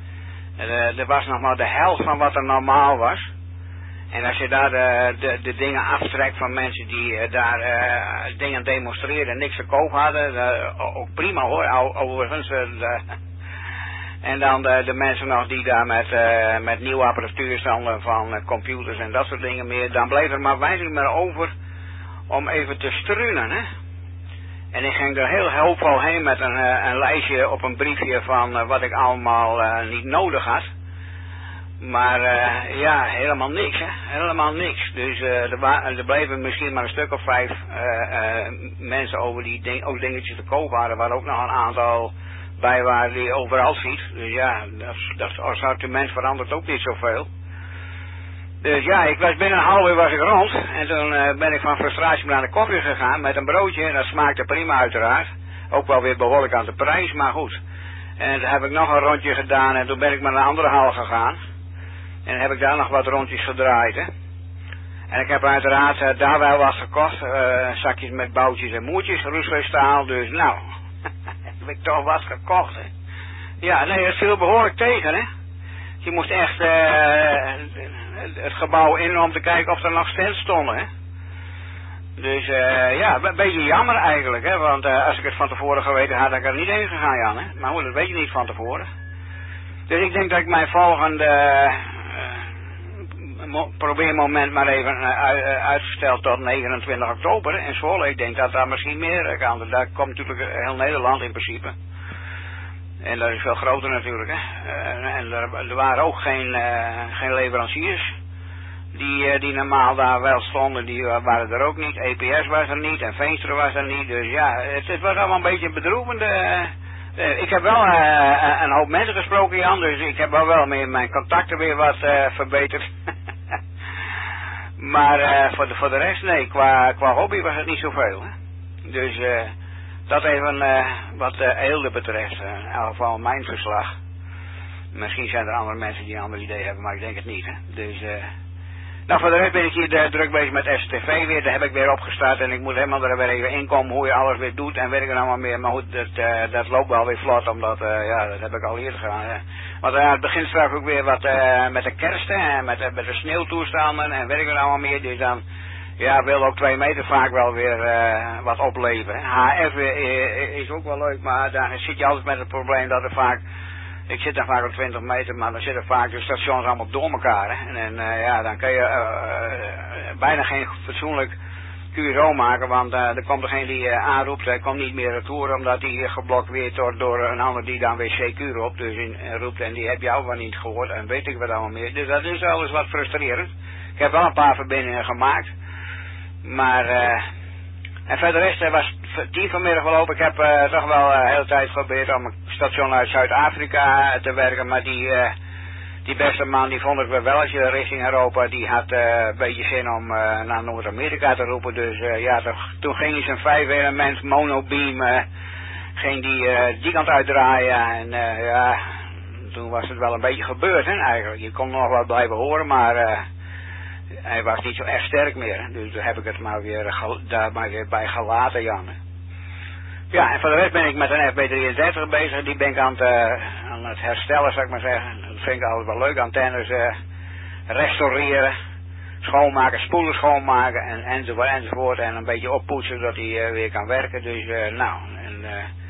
Er was nog maar de helft van wat er normaal was. En als je daar de dingen aftrekt van mensen die daar dingen demonstreerden en niks te koop hadden, ook prima hoor, overigens. En dan de mensen nog die daar met nieuwe apparatuur stonden van computers en dat soort dingen meer, dan bleef er maar weinig meer over om even te struinen, hè. En ik ging er heel hoopvol heen met een lijstje op een briefje van wat ik allemaal niet nodig had. Maar ja, helemaal niks, hè. Helemaal niks. Dus er bleven misschien maar een stuk of 5 mensen over die ook dingetjes te koop waren, waar ook nog een aantal bij waren die je overal ziet. Dus ja, dat assortiment verandert ook niet zoveel. Dus ja, ik was binnen een half uur was ik rond. En toen ben ik van frustratie naar de koffie gegaan met een broodje. En dat smaakte prima uiteraard. Ook wel weer behoorlijk aan de prijs, maar goed. En toen heb ik nog een rondje gedaan en toen ben ik naar een andere hal gegaan. En dan heb ik daar nog wat rondjes gedraaid, hè. En ik heb uiteraard daar wel wat gekocht. Zakjes met boutjes en moertjes, roestvleestaal. Dus nou, heb ik toch wat gekocht, hè. Ja, nee, dat viel behoorlijk tegen, hè. Je moest echt het gebouw in om te kijken of er nog stands stonden, hè. Dus ja, een beetje jammer eigenlijk, hè. Want als ik het van tevoren geweten had, had ik er niet heen gegaan, Jan, hè. Maar goed, dat weet je niet van tevoren. Dus ik denk dat ik mijn volgende probeermoment maar even uitgesteld tot 29 oktober. En Zwolle, ik denk dat daar misschien meer kan. Daar komt natuurlijk heel Nederland in principe. En dat is veel groter natuurlijk, hè. En er waren ook geen leveranciers die normaal daar wel stonden, die waren er ook niet. EPS was er niet en Veenstra was er niet. Dus ja, het was allemaal een beetje bedroevende. Ik heb wel een hoop mensen gesproken, Jan, dus ik heb wel mijn contacten weer wat verbeterd. Maar voor de rest, nee, qua hobby was het niet zoveel, hè. Dus dat even wat Eelde betreft, in elk geval mijn verslag. Misschien zijn er andere mensen die een ander idee hebben, maar ik denk het niet, hè. Dus nou, voor de rest ben ik hier druk bezig met STV weer. Daar heb ik weer opgestart en ik moet helemaal er weer even inkomen hoe je alles weer doet en weet ik er allemaal meer. Maar goed, dat loopt wel weer vlot, omdat, ja, dat heb ik al eerder gedaan. Hè. Want het begint straks ook weer wat met de kerst en met de sneeuwtoestanden en weet ik er allemaal meer. Dus dan, ja, wil ook 2 meter vaak wel weer wat opleveren. HF is ook wel leuk, maar daar zit je altijd met het probleem dat er vaak... Ik zit daar vaak op 20 meter, maar dan zitten vaak de stations allemaal door elkaar. Hè. En ja, dan kan je bijna geen fatsoenlijk QRO maken, want er komt degene die aanroept, hij komt niet meer retour, omdat hij geblokkeerd wordt door een ander die dan weer CQ roept, dus roept en die heb jou wel niet gehoord en weet ik wat allemaal meer. Dus dat is wel eens wat frustrerend. Ik heb wel een paar verbindingen gemaakt, maar... En verder rest was die vanmiddag wel open. Ik heb toch wel de hele tijd geprobeerd om een station uit Zuid-Afrika te werken. Maar die beste man, die vond ik wel als je richting Europa. Die had een beetje zin om naar Noord-Amerika te roepen. Dus ja, toen ging hij zijn 5 element monobeam. Ging die kant uitdraaien. En ja, toen was het wel een beetje gebeurd, hè, eigenlijk. Je kon nog wat blijven horen, maar... hij was niet zo echt sterk meer, dus daar heb ik het maar weer bij gelaten, Jan. Ja, en voor de rest ben ik met een FB33 bezig, die ben ik aan het herstellen, zou ik maar zeggen. Dat vind ik altijd wel leuk, antennes restaureren, schoonmaken, spoelen schoonmaken enzovoort. En een beetje oppoetsen, zodat hij weer kan werken. Dus nou,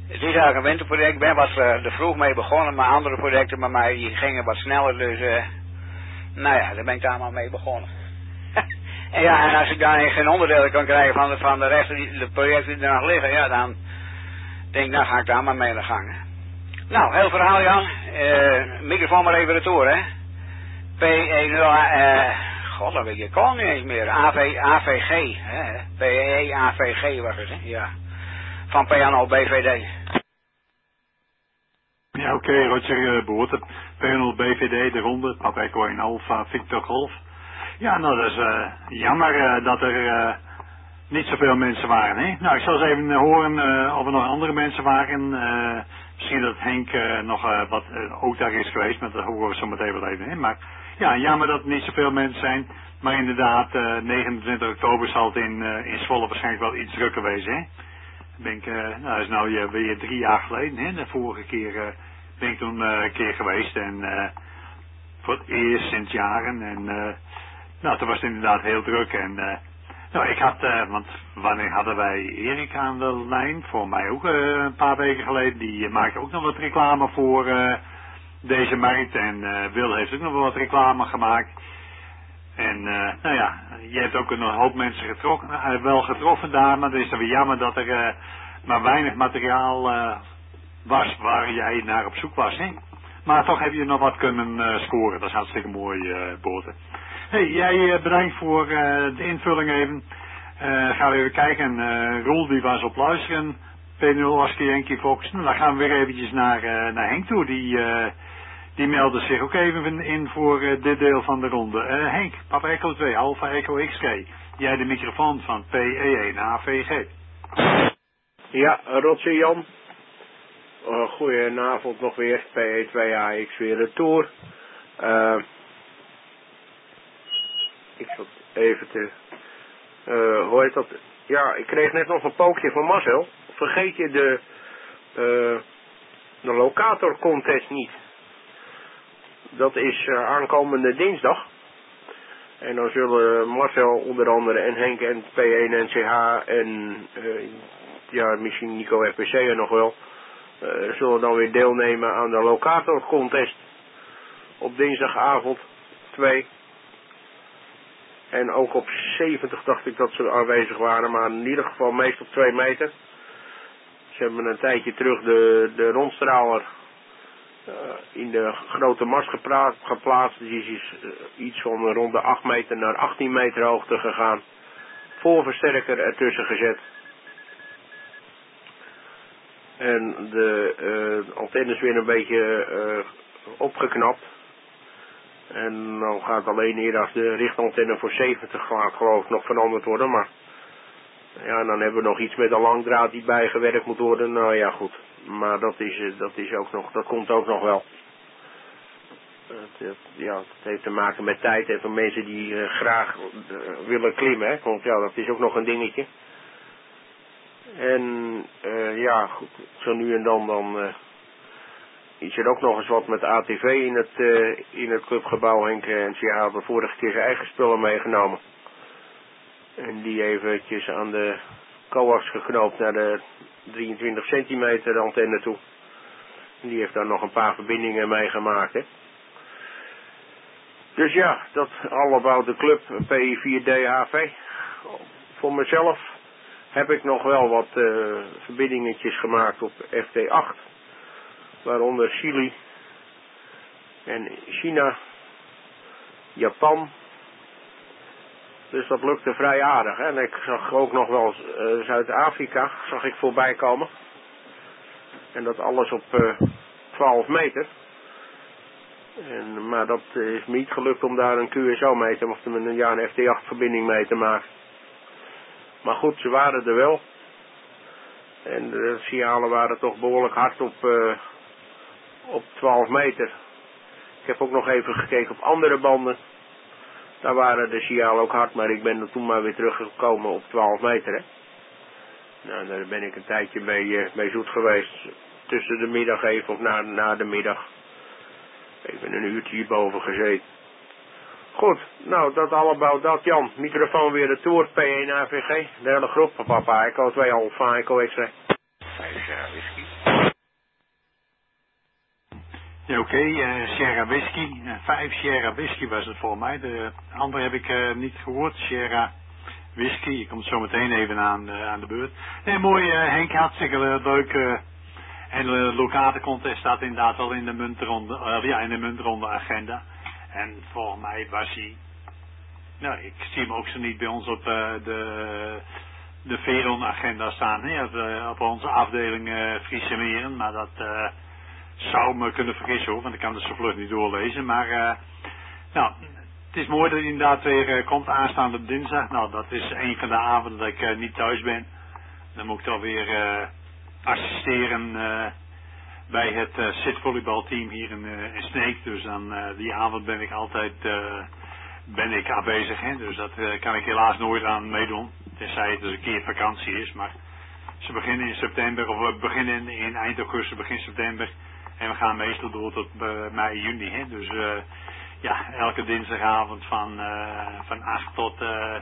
Het is eigenlijk een winterproject. Ik ben wat er vroeg mee begonnen, maar andere projecten bij mij die gingen wat sneller. Dus, nou ja, daar ben ik daar maar mee begonnen. En ja, en als ik daar geen onderdelen kan krijgen van de rest de projecten die er nog liggen, ja, dan denk ik, nou ga ik daar maar mee aan de gang. Nou, heel verhaal Jan. Microfoon maar even retour, hè. P10, god, dat weet je, kon niet eens meer. AVG, hè. PE, AVG was het, hè. Ja. Van PNO BVD. Ja, oké, Roger Boorten. PNO BVD, de ronde, Papa Echo 1 Alpha, Victor Golf. Ja, nou, dat is jammer dat er niet zoveel mensen waren, hè. Nou, ik zal eens even horen of er nog andere mensen waren. Misschien dat Henk nog wat ook daar is geweest, maar dat horen we zo meteen wel even, hè. Maar ja, jammer dat er niet zoveel mensen zijn. Maar inderdaad, 29 oktober zal het in Zwolle waarschijnlijk wel iets drukker wezen, hè. Nou, dat is nou weer 3 jaar geleden, hè. De vorige keer ben ik toen een keer geweest en voor het eerst sinds jaren. En nou, toen was het inderdaad heel druk. En nou, ik had, want wanneer hadden wij Erik aan de lijn? Voor mij ook een paar weken geleden. Die maakte ook nog wat reclame voor deze markt. En Wil heeft ook nog wel wat reclame gemaakt. En nou ja, je hebt ook een hoop mensen wel getroffen daar, maar het is dan weer jammer dat er maar weinig materiaal was waar jij naar op zoek was, hè? Maar toch heb je nog wat kunnen scoren, dat is hartstikke mooi, Boorten. Hey, jij bedankt voor de invulling even. Gaan we even kijken, Roel die was op luisteren, P0 Oscar Yankee Fox. Nou, dan gaan we weer eventjes naar Henk toe, die meldde zich ook even in voor dit deel van de ronde. Henk, Papa Echo 2, Alpha Echo XK. Jij de microfoon van PE1 AVG. Ja, Rotse Jan. Goedenavond nog weer. PE2AX weer retour. Ik zat even te... hoe heet dat? Ja, ik kreeg net nog een pookje van Marcel. Vergeet je de locator contest niet. Dat is aankomende dinsdag. En dan zullen Marcel onder andere en Henk en P1 NCH en ja, misschien Nico RPC er nog wel. Zullen dan weer deelnemen aan de locator contest. Op dinsdagavond 2. En ook op 70 dacht ik dat ze aanwezig waren. Maar in ieder geval meest op 2 meter. Ze hebben een tijdje terug de rondstraler in de grote mast geplaatst. Die is iets van rond de 8 meter naar 18 meter hoogte gegaan. Voorversterker ertussen gezet. En de antennes weer een beetje opgeknapt. En dan gaat alleen eerder de richtantenne voor 70 graden geloof ik nog veranderd worden. Maar ja, dan hebben we nog iets met een langdraad die bijgewerkt moet worden. Nou ja, goed. Maar dat is ook nog, dat komt ook nog wel. Het heeft te maken met tijd en van mensen die graag willen klimmen. Hè? Want ja, dat is ook nog een dingetje. En ja, goed, zo nu en dan is er ook nog eens wat met ATV in het clubgebouw. Henk en ze hadden vorige keer zijn eigen spullen meegenomen. En die eventjes aan de coax geknoopt naar de 23 centimeter antenne toe. En die heeft daar nog een paar verbindingen mee gemaakt, hè. Dus ja, dat allemaal de club PI4DHV. Voor mezelf heb ik nog wel wat verbindingetjes gemaakt op FT8. Waaronder Chili en China, Japan. Dus dat lukte vrij aardig. Hè? En ik zag ook nog wel Zuid-Afrika zag ik voorbij komen. En dat alles op 12 meter. Maar dat is me niet gelukt om daar een QSO mee te maken. Of een FT8 verbinding mee te maken. Maar goed, ze waren er wel. En de signalen waren toch behoorlijk hard op 12 meter. Ik heb ook nog even gekeken op andere banden. Daar waren de signalen ook hard, maar ik ben er toen maar weer teruggekomen op 12 meter. Hè. Nou, daar ben ik een tijdje mee zoet geweest. Tussen de middag even of na de middag. Even een uurtje hierboven gezeten. Goed, nou dat allemaal dat Jan. Microfoon weer retour, P1 AVG. De hele groep, Papa Echo 2 Alpha Echo X-ray. 5 Sierra Whisky. Ja, oké, Sierra Whisky. 5 Sierra Whisky was het voor mij. De andere heb ik niet gehoord. Sierra Whisky. Je komt zo meteen even aan de beurt. Nee, mooi Henk, hartstikke leuk. En de lokale contest staat inderdaad al in de muntronde agenda. En volgens mij was hij... Nou, ik zie hem ook zo niet bij ons op de Veron agenda staan. Hè, op onze afdeling Friese Meren. Maar dat zou me kunnen vergissen hoor, want ik kan het zo vlug niet doorlezen. Maar nou, het is mooi dat hij inderdaad weer komt aanstaande op dinsdag. Nou, dat is een van de avonden dat ik niet thuis ben. Dan moet ik toch weer assisteren bij het zitvolleybalteam hier in Sneek. Dus dan die avond ben ik altijd aanwezig. Hè? Dus dat kan ik helaas nooit aan meedoen. Tenzij het dus een keer vakantie is. Maar ze beginnen in september, of we beginnen in eind augustus, begin september. En we gaan meestal door tot mei, juni. Hè? Dus ja, elke dinsdagavond van 8 tot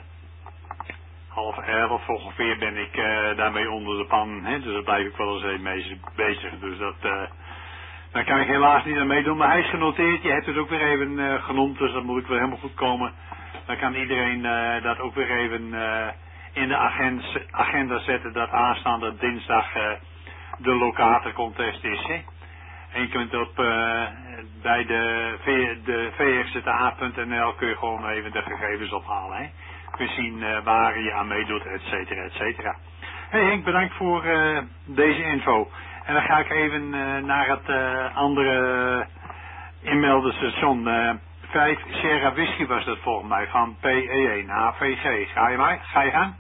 10:30 ongeveer ben ik daarmee onder de pan. Hè? Dus daar blijf ik wel eens mee bezig. Dus dat, daar kan ik helaas niet aan meedoen. Maar hij is genoteerd. Je hebt het ook weer even genoemd. Dus dat moet ik wel helemaal goed komen. Dan kan iedereen dat ook weer even in de agenda zetten. Dat aanstaande dinsdag de lokale contest is. Hè? En je kunt op bij de vxza.nl kun je gewoon even de gegevens ophalen. Hè? Kun je zien waar je aan meedoet, et cetera, et cetera. Hey Henk, bedankt voor deze info. En dan ga ik even naar het andere inmeldenstation. 5 Sierra Whisky was dat volgens mij van PE1 HVC. Ga je gaan?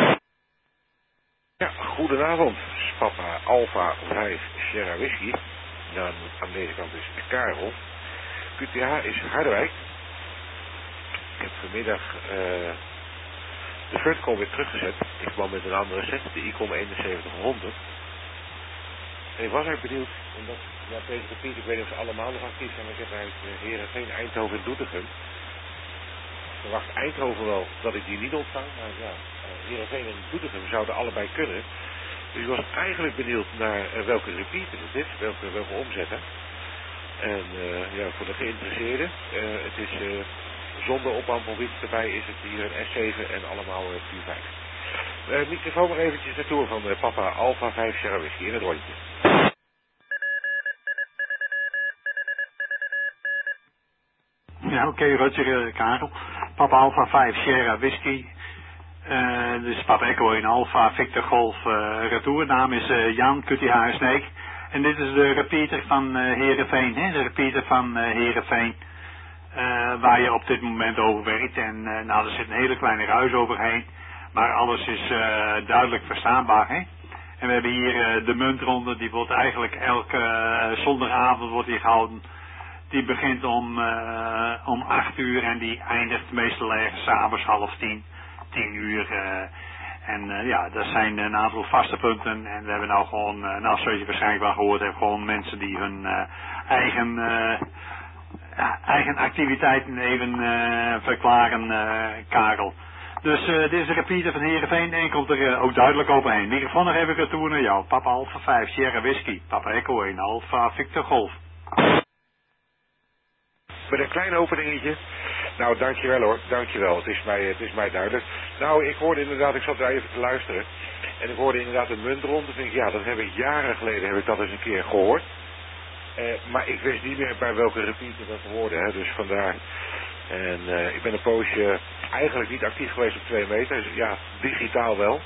Ja, goedenavond. Papa Alpha 5 Sierra Whisky. Dan aan deze kant is Karel. QTH is Harderwijk. Ik heb vanmiddag de Vertcom weer teruggezet. Ik kwam met een andere set, de ICOM 7100. En ik was eigenlijk benieuwd, omdat deze repeat, ik weet niet of ze allemaal nog actief zijn, maar ik heb uit Heerenveen, Eindhoven en Doetinchem. Ik verwacht Eindhoven wel dat ik die niet ontvang, maar ja, Heerenveen en Doetinchem zouden allebei kunnen. Dus ik was eigenlijk benieuwd naar welke repeater het is, welke omzetten. En ja, voor de geïnteresseerden, het is zonder opbouwmobiet erbij is het hier een S7 en allemaal 4.5. Microfoon maar eventjes naartoe van Papa Alpha 5 Sierra Whisky in het rondje. Ja, oké, Roger, Karel. Papa Alpha 5 Sierra Whisky. Dus Papa Echo in Alpha Victor Golf Retour. Naam is Jan QTH Sneek. En dit is de repeater van Heerenveen. De repeater van Heerenveen. Waar je op dit moment over werkt. En nou, er zit een hele kleine ruis overheen. Maar alles is duidelijk verstaanbaar. Hè? En we hebben hier de muntronde. Die wordt eigenlijk elke zondagavond wordt die gehouden. Die begint om 8 uur en die eindigt meestal ergens 's avonds 9:30, 10 uur. En ja, dat zijn een aantal vaste punten. En we hebben nou gewoon, nou zoals je waarschijnlijk wel gehoord hebt, gewoon mensen die hun eigen activiteiten even verklaren, Karel. Dus dit is de repeater van Heerenveen en komt er ook duidelijk overheen. Microfoon nog even retour naar jou. Papa Alpha 5 Sierra Whisky. Papa Echo 1 Alpha Victor Golf. Met een klein openingetje. Nou, dankjewel hoor, dankjewel. Het is mij duidelijk. Nou, ik hoorde inderdaad, ik zat daar even te luisteren. En ik hoorde inderdaad een muntronde. Ik denk, ja, dat heb ik jaren geleden, heb ik dat eens een keer gehoord. Maar ik wist niet meer bij welke repeater dat hoorde, hè, dus vandaar. En ik ben een poosje eigenlijk niet actief geweest op 2 meter. Dus, ja, digitaal wel.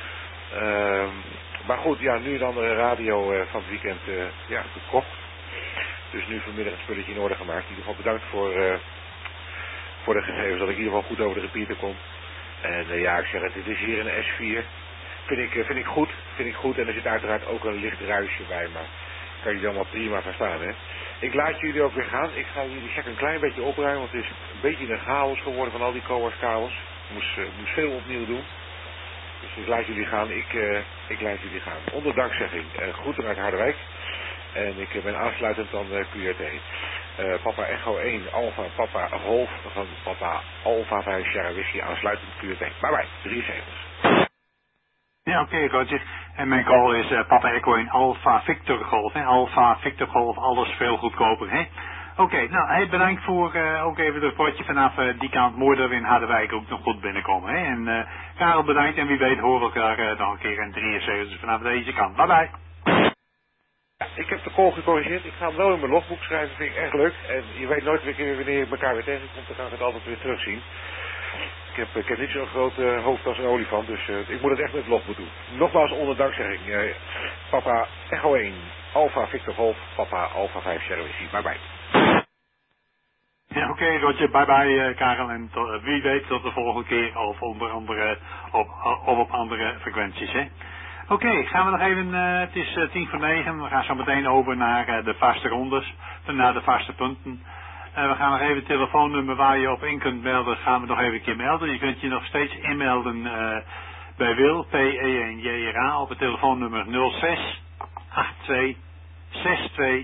Maar goed, ja, nu dan de radio van het weekend ja, gekocht. Dus nu vanmiddag het spulletje in orde gemaakt. In ieder geval bedankt voor de gegevens dat ik in ieder geval goed over de repeater kom. En ja, ik zeg het, dit is hier een S4. Vind ik goed. En er zit uiteraard ook een licht ruisje bij, maar kan je allemaal prima verstaan, hè. Ik laat jullie ook weer gaan. Ik ga jullie check een klein beetje opruimen, want het is een beetje een chaos geworden van al die kabels. Ik moest veel opnieuw doen. Dus ik laat jullie gaan. Ik laat jullie gaan. Onder dankzegging. Groeten uit Harderwijk. En ik ben aansluitend dan QRT. Papa Echo 1 Alpha Papa Golf van Papa Alpha 5 Sierra Whisky aansluitend QRT. Bye bye. 3 zegels. Ja, oké, Roger. En mijn call is Papa Echo in Alpha Victor Golf. Hè? Alpha Victor Golf, alles veel goedkoper. Hè? Oké, nou, bedankt voor ook even het potje vanaf die kant. Mooi dat we in Harderwijk ook nog goed binnenkomen. Hè? En Karel, bedankt. En wie weet horen we elkaar nog een keer in 73 vanaf deze kant. Bye bye. Ik heb de call gecorrigeerd. Ik ga hem wel in mijn logboek schrijven. Vind ik echt leuk. En je weet nooit wanneer je elkaar weer tegenkomt. Dan ga ik het altijd weer terugzien. Ik heb niet zo'n groot hoofd als een olifant. Dus ik moet het echt met het logboek doen. Nogmaals onder dankzegging. Papa Echo 1. Alpha Victor Golf. Papa Alpha 5 Sierra Whiskey. Bye bye. Ja, oké, Roger. Bye bye, Karel. En wie weet tot de volgende keer. Of onder andere op andere frequenties, hè. Oké, gaan we nog even, het is 9:10. We gaan zo meteen over naar de vaste rondes, naar de vaste punten. We gaan nog even het telefoonnummer waar je op in kunt melden, gaan we nog even een keer melden. Je kunt je nog steeds inmelden bij Wil, P-E-N-J-R-A, op het telefoonnummer 06 82 62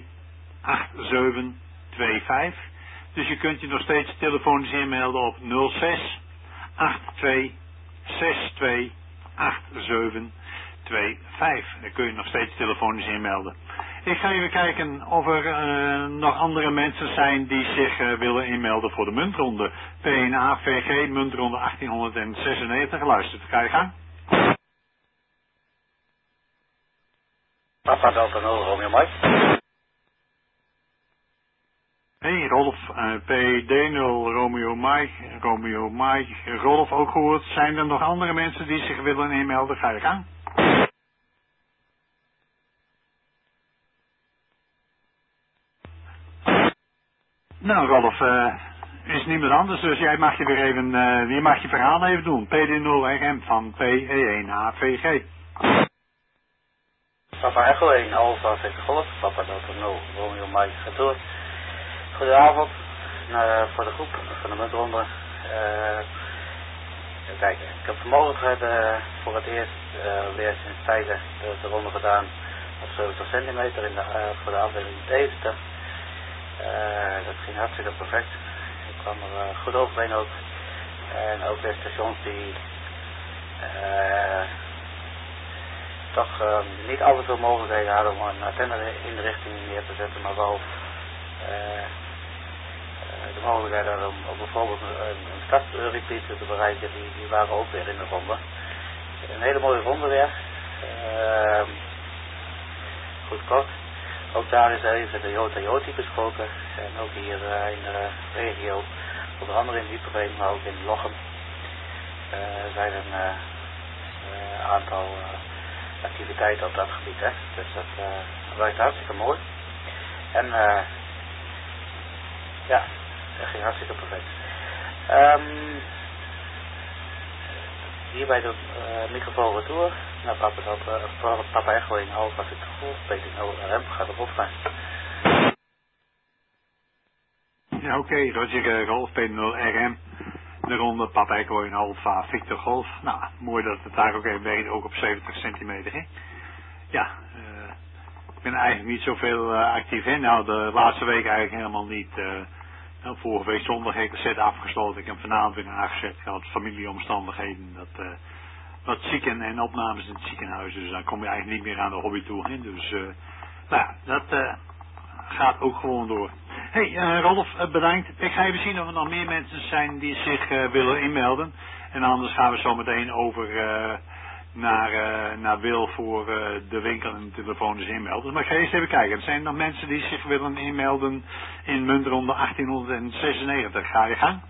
8725. Dus je kunt je nog steeds telefonisch inmelden op 06 82 62 8725. 25. Dan kun je nog steeds telefonisch inmelden. Ik ga even kijken of er nog andere mensen zijn die zich willen inmelden voor de muntronde. PNA VG muntronde 1896. Luister, ga je gang. Papa Delta 0, Romeo Mike. Hey Rolf, PD0 Romeo Mike, Rolf ook gehoord. Zijn er nog andere mensen die zich willen inmelden? Ga je gang. Nou, Rolf, is niemand anders, dus jij mag je weer even, wie mag je verhaal even doen? PD0RM van PE1AVG. Papa Echo 1, Alpha Victor Golf, Papa Delta 0, Romeo Mike gaat door. Goedenavond, voor de groep, van de muntronde. Kijk, ik heb vanmorgen voor het eerst weer sinds tijden de ronde gedaan op 70 centimeter voor de afdeling Deventer. Dat ging hartstikke perfect. Ik kwam er goed overheen ook. En ook de stations die toch niet al te veel mogelijkheden hadden om een antenne in de richting neer te zetten, maar wel de mogelijkheid hadden om bijvoorbeeld een startrepeat te bereiken, die waren ook weer in de ronde. Een hele mooie ronde weer. Goed kort. Ook daar is even de Jota-Joti besproken. En ook hier in de regio, onder andere in Dieperveen, maar ook in Lochem, zijn een aantal activiteiten op dat gebied. Hè. Dus dat werkt hartstikke mooi. En ja, dat ging hartstikke perfect. Hier bij de microfoon retour. Nou, Papa Echo in Alpha Victor Golf, PT0RM gaat erop gaan. Ja, oké, Roger Golf, PT0RM. De ronde Papa Echo in Alpha Victor Golf. Nou, mooi dat het daar ook even werkt, ook op 70 centimeter, hè. Ja, ik ben eigenlijk niet zoveel actief, hè. Nou, de laatste week eigenlijk helemaal niet. Nou, vorige week zondag heb ik de set afgesloten. Ik heb vanavond weer aangezet. Ik had familieomstandigheden. Wat zieken en opnames in het ziekenhuis. Dus dan kom je eigenlijk niet meer aan de hobby toe. Hè? Dus nou, dat gaat ook gewoon door. Hey, Rolf, bedankt. Ik ga even zien of er nog meer mensen zijn die zich willen inmelden. En anders gaan we zo meteen over naar Wil voor de winkel en de telefonisch inmelden. Maar ik ga eerst even kijken. Er zijn nog mensen die zich willen inmelden in muntronde 1896. Ga je gang.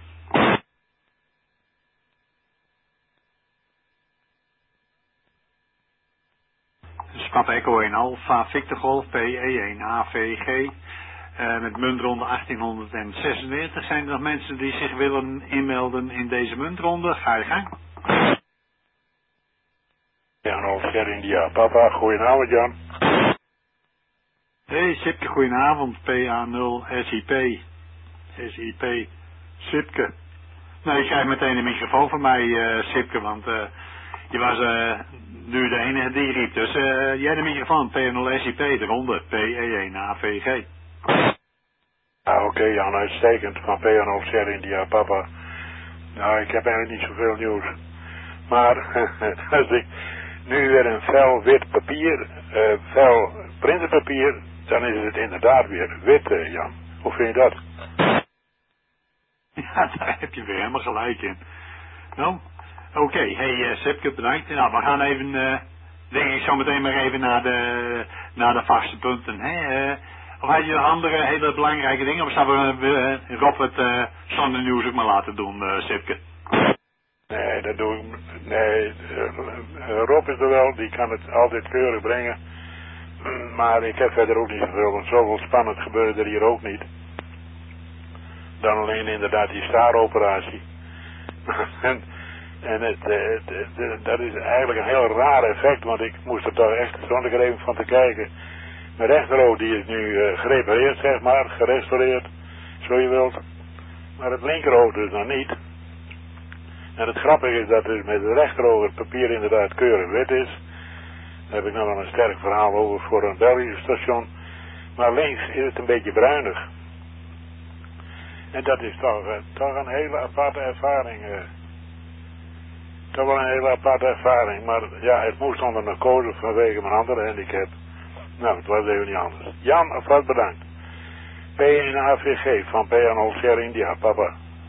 Dus Papa Echo 1 Alpha Victor Golf PE1 AVG met muntronde 1896. Zijn er nog mensen die zich willen inmelden in deze muntronde? Ga je gang. Jan Overster India. Papa, goedenavond Jan. Hey Sipke, goedenavond. PA0 SIP. SIP. Sipke. Nou, je krijgt meteen de microfoon van mij, Sipke, want je was nu de enige die riep. Dus jij de microfoon, PA0 SIP, de ronde, PE1 AVG. Ah, oké Jan, uitstekend. Van Jan Overster India, papa. Nou, ik heb eigenlijk niet zoveel nieuws. Maar als ik nu weer een fel wit papier, fel printerpapier, dan is het inderdaad weer wit, Jan. Hoe vind je dat? Ja, daar heb je weer helemaal gelijk in. Nou, oké. Hey, Sipke, bedankt. Nou, we gaan even, denk ik zo meteen maar even naar de vaste punten. Hè? Of had je nog andere hele belangrijke dingen? Of zouden we Rob het zondernieuws ook maar laten doen, Sipke? Nee, dat doe ik. Nee, Rob is er wel, die kan het altijd keurig brengen. Maar ik heb verder ook niet zoveel, want zoveel spannend gebeurde er hier ook niet. Dan alleen inderdaad die staaroperatie. en dat is eigenlijk een heel raar effect, want ik moest er toch echt zonder er even van te kijken. Mijn rechteroog die is nu gerepareerd, zeg maar, gerestaureerd, zo je wilt. Maar het linkeroog dus nog niet. En het grappige is dat dus met het rechteroog het papier inderdaad keurig wit is. Daar heb ik nog wel een sterk verhaal over voor een Belgisch station. Maar links is het een beetje bruinig. En dat is toch een hele aparte ervaring. Toch wel een hele aparte ervaring. Maar ja, het moest onder narcose vanwege mijn andere handicap. Nou, het was even niet anders. Jan, alvast bedankt. P1AVG van P1 Sierra India, papa.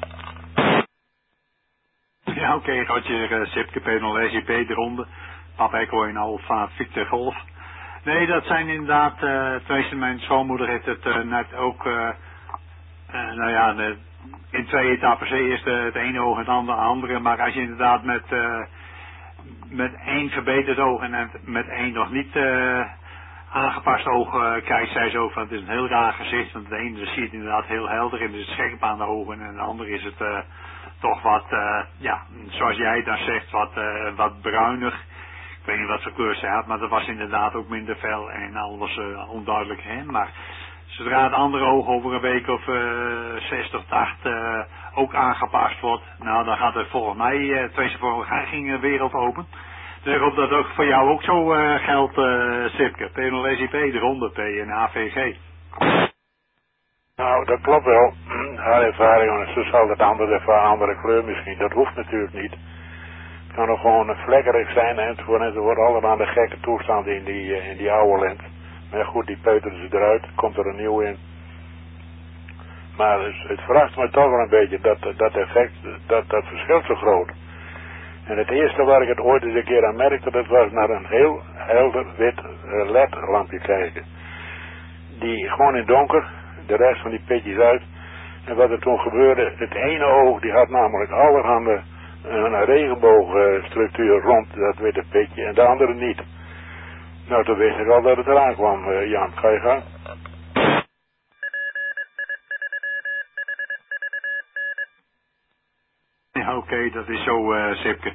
Ja, oké, Roger, Sipke, P0 SIP, de ronde. Papa Echo in Alpha Victor Golf. Nee, dat zijn inderdaad, tenminste mijn schoonmoeder heeft het net ook, nou ja, in 2 etappes. Eerst het ene oog en het andere. Maar als je inderdaad met 1 verbeterd oog en met 1 nog niet aangepast oog kijkt, zei zo van het is een heel raar gezicht. Want het ene ziet inderdaad heel helder in, dus het scherp aan de ogen. En de andere is het toch wat, ja, zoals jij dan zegt, wat bruinig. Ik weet niet wat voor kleur ze had, maar dat was inderdaad ook minder fel en alles onduidelijk. Hè? Maar zodra het andere oog over een week of 6 of 8 ook aangepast wordt, nou dan gaat het volgens mij, twee voor ging de wereld open. Dus ik hoop dat ook voor jou ook zo geldt, Sipke. P0 SIP, de ronde P en AVG. Nou, dat klopt wel. Haar ervaring, ze zal het andere kleur misschien. Dat hoeft natuurlijk niet. Het kan ook gewoon vlekkerig zijn enzovoort. Allemaal de gekke toestanden in die oude lens. Maar goed, die peuteren ze eruit. Komt er een nieuw in. Maar het verrast me toch wel een beetje dat effect, dat verschilt zo groot. En het eerste waar ik het ooit eens een keer aan merkte, dat was naar een heel helder wit LED-lampje kijken. Die gewoon in donker, de rest van die pitjes uit. En wat er toen gebeurde, het ene oog, die had namelijk allerhande een regenboogstructuur rond dat witte pitje en de andere niet. Nou, toen wist ik al dat het eraan kwam, Jan. Ga je gang? Ja, oké, dat is zo, Sipke.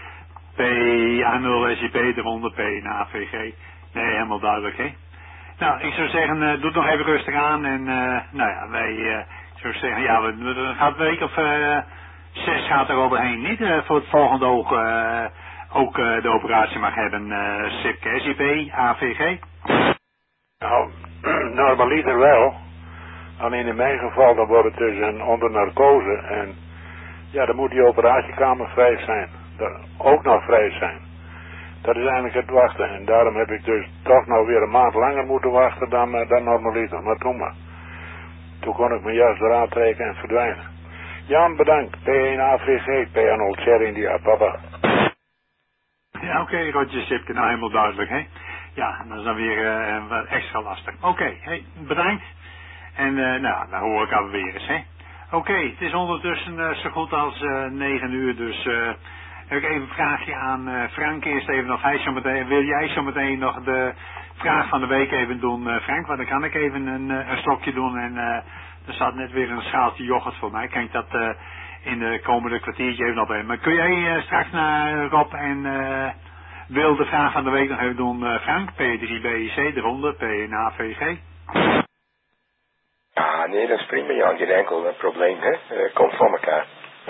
P0 SIP, de ronde P en AVG. Nee, helemaal duidelijk, hè. Nou, ik zou zeggen, doe het nog even rustig aan en, nou ja, wij, zou zeggen, ja, we gaat een week of 6 gaat er overheen, niet? Voor het volgende oog ook de operatie mag hebben, Sipke, SIP, AVG. Nou, normaliter wel. Alleen in mijn geval, dan wordt het dus onder narcose en ja, dan moet die operatiekamer vrij zijn. Ook nog vrij zijn. Dat is eigenlijk het wachten. En daarom heb ik dus toch nog weer een maand langer moeten wachten dan normaliter. Maar toen maar. Toen kon ik mijn jas eraan trekken en verdwijnen. Jan, bedankt. P1 AVG, P1 Sierra India, papa. Ja, oké, Roger Sipke, nou helemaal duidelijk, hè. Ja, dat is dan weer wat extra lastig. Oké, hey, bedankt. En nou, dan hoor ik alweer weer eens, hè. Oké, het is ondertussen zo goed als 9 uur, dus heb ik even een vraagje aan Frank. Eerst even nog, wil jij zo meteen nog de vraag van de week even doen, Frank? Want dan kan ik even een slokje doen en er staat net weer een schaaltje yoghurt voor mij. Kan ik dat in de komende kwartiertje even opnemen. Maar kun jij straks naar Rob en wil de vraag van de week nog even doen, Frank? P3BIC, de ronde, P1AVG. Ah, nee, dat is prima, Jan. Geen enkel probleem, hè. Komt voor elkaar.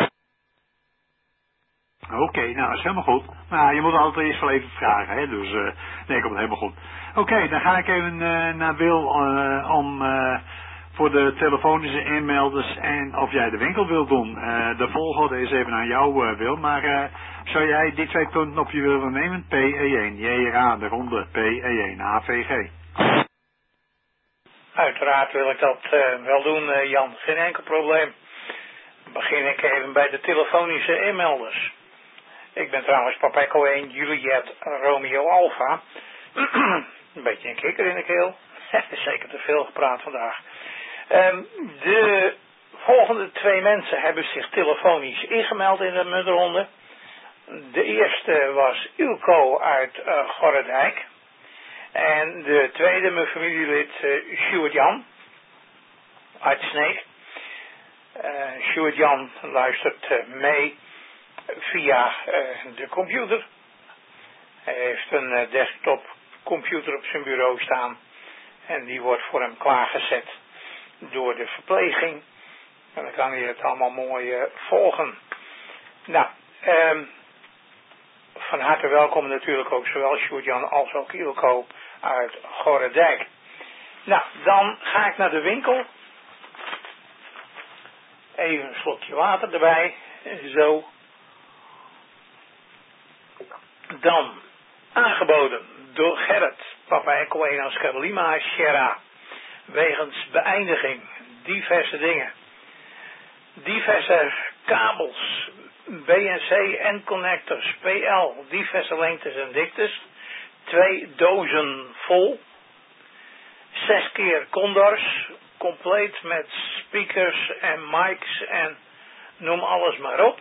Oké, nou, dat is helemaal goed. Maar je moet altijd eerst wel even vragen, hè. Dus, nee, komt helemaal goed. Oké, dan ga ik even naar Wil om voor de telefonische inmelders en of jij de winkel wilt doen. De volgorde is even aan jou, Wil, maar zou jij die 2 punten op je willen nemen? PE1, JRA, de ronde, PE1, AVG. Uiteraard wil ik dat wel doen, Jan. Geen enkel probleem. Dan begin ik even bij de telefonische inmelders. Ik ben trouwens Papa Echo 1, Juliet, Romeo Alpha. Een beetje een kikker in de keel. Zeker te veel gepraat vandaag. De volgende 2 mensen hebben zich telefonisch ingemeld in de muntronde. De eerste was Ilko uit Gorredijk. En de tweede, mijn familielid, Sjoerd Jan uit Sneek. Sjoerd Jan luistert mee via de computer. Hij heeft een desktopcomputer op zijn bureau staan. En die wordt voor hem klaargezet door de verpleging. En dan kan hij het allemaal mooi volgen. Nou, van harte welkom natuurlijk ook zowel Sjoerd-Jan als ook Ilko uit Gorredijk. Nou, dan ga ik naar de winkel. Even een slokje water erbij. Zo. Dan aangeboden door Gerrit, Papa Echo 1 Oscar Lima Sierra. Wegens beëindiging diverse dingen. Diverse kabels, BNC en connectors, PL, diverse lengtes en diktes. 2 dozen vol. 6 keer Condors, compleet met speakers en mics en noem alles maar op.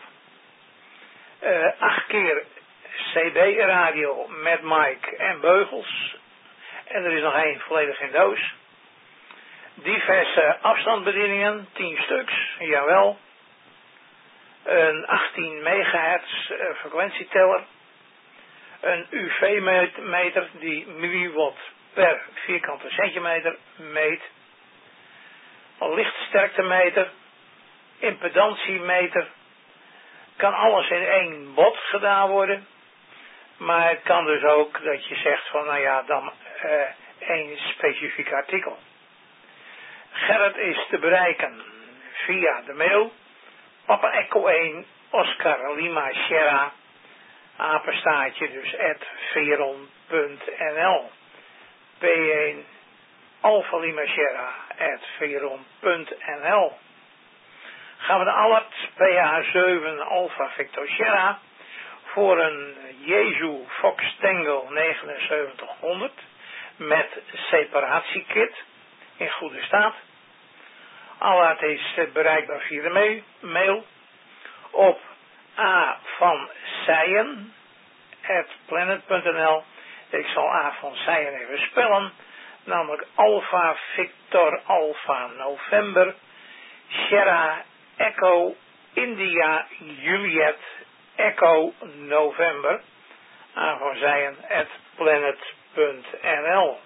8 keer CD-radio met mic en beugels. En er is nog 1 volledig in doos. Diverse afstandsbedieningen, 10 stuks, jawel. Een 18 megahertz frequentieteller. Een UV-meter die milliwatt per vierkante centimeter meet. Een lichtsterktemeter. Impedantiemeter. Kan alles in 1 bod gedaan worden. Maar het kan dus ook dat je zegt van nou ja, dan 1 specifiek artikel. Gerrit is te bereiken via de mail. Papa Echo 1 Oscar Lima Sierra apenstaartje dus @veron.nl P1 Alpha Lima Sierra @veron.nl. Gaan we de Allard PH7 Alpha Victor Sierra voor een Jesu Fox Tango 7900 met separatiekit in goede staat. Allard is bereikbaar via de mail op A van Sijen @planet.nl. Ik zal A van Sijen even spellen, namelijk Alpha Victor Alpha November Sierra Echo India Juliet Echo November. A van Sijen @planet.nl.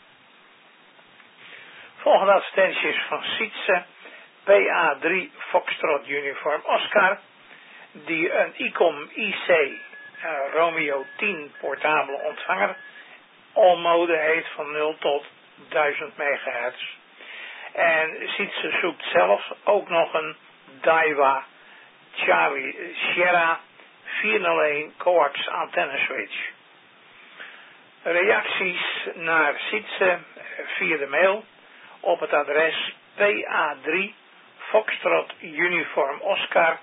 Volgende advertenties van Sietse, PA3 Foxtrot Uniform Oscar, die een ICOM IC Romeo 10 portabele ontvanger all-mode heeft van 0 tot 1000 megahertz. En Sietse zoekt zelf ook nog een Daiwa Charlie Sierra 401 coax antenne switch. Reacties naar Sietse via de mail op het adres PA3 Foxtrot Uniform Oscar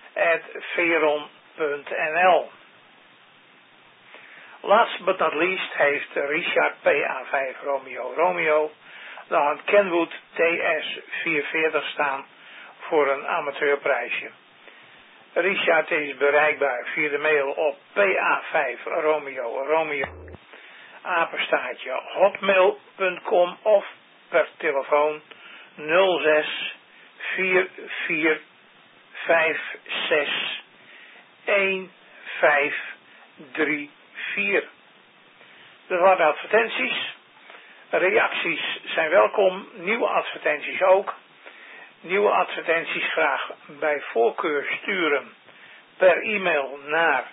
@veron.nl. Last but not least heeft Richard PA5 Romeo nog een Kenwood TS440 staan voor een amateurprijsje. Richard is bereikbaar via de mail op PA5 Romeo apenstaartje hotmail.com of per telefoon 06 44 56 1534. Dat waren de advertenties. Reacties zijn welkom. Nieuwe advertenties ook. Nieuwe advertenties graag bij voorkeur sturen per e-mail naar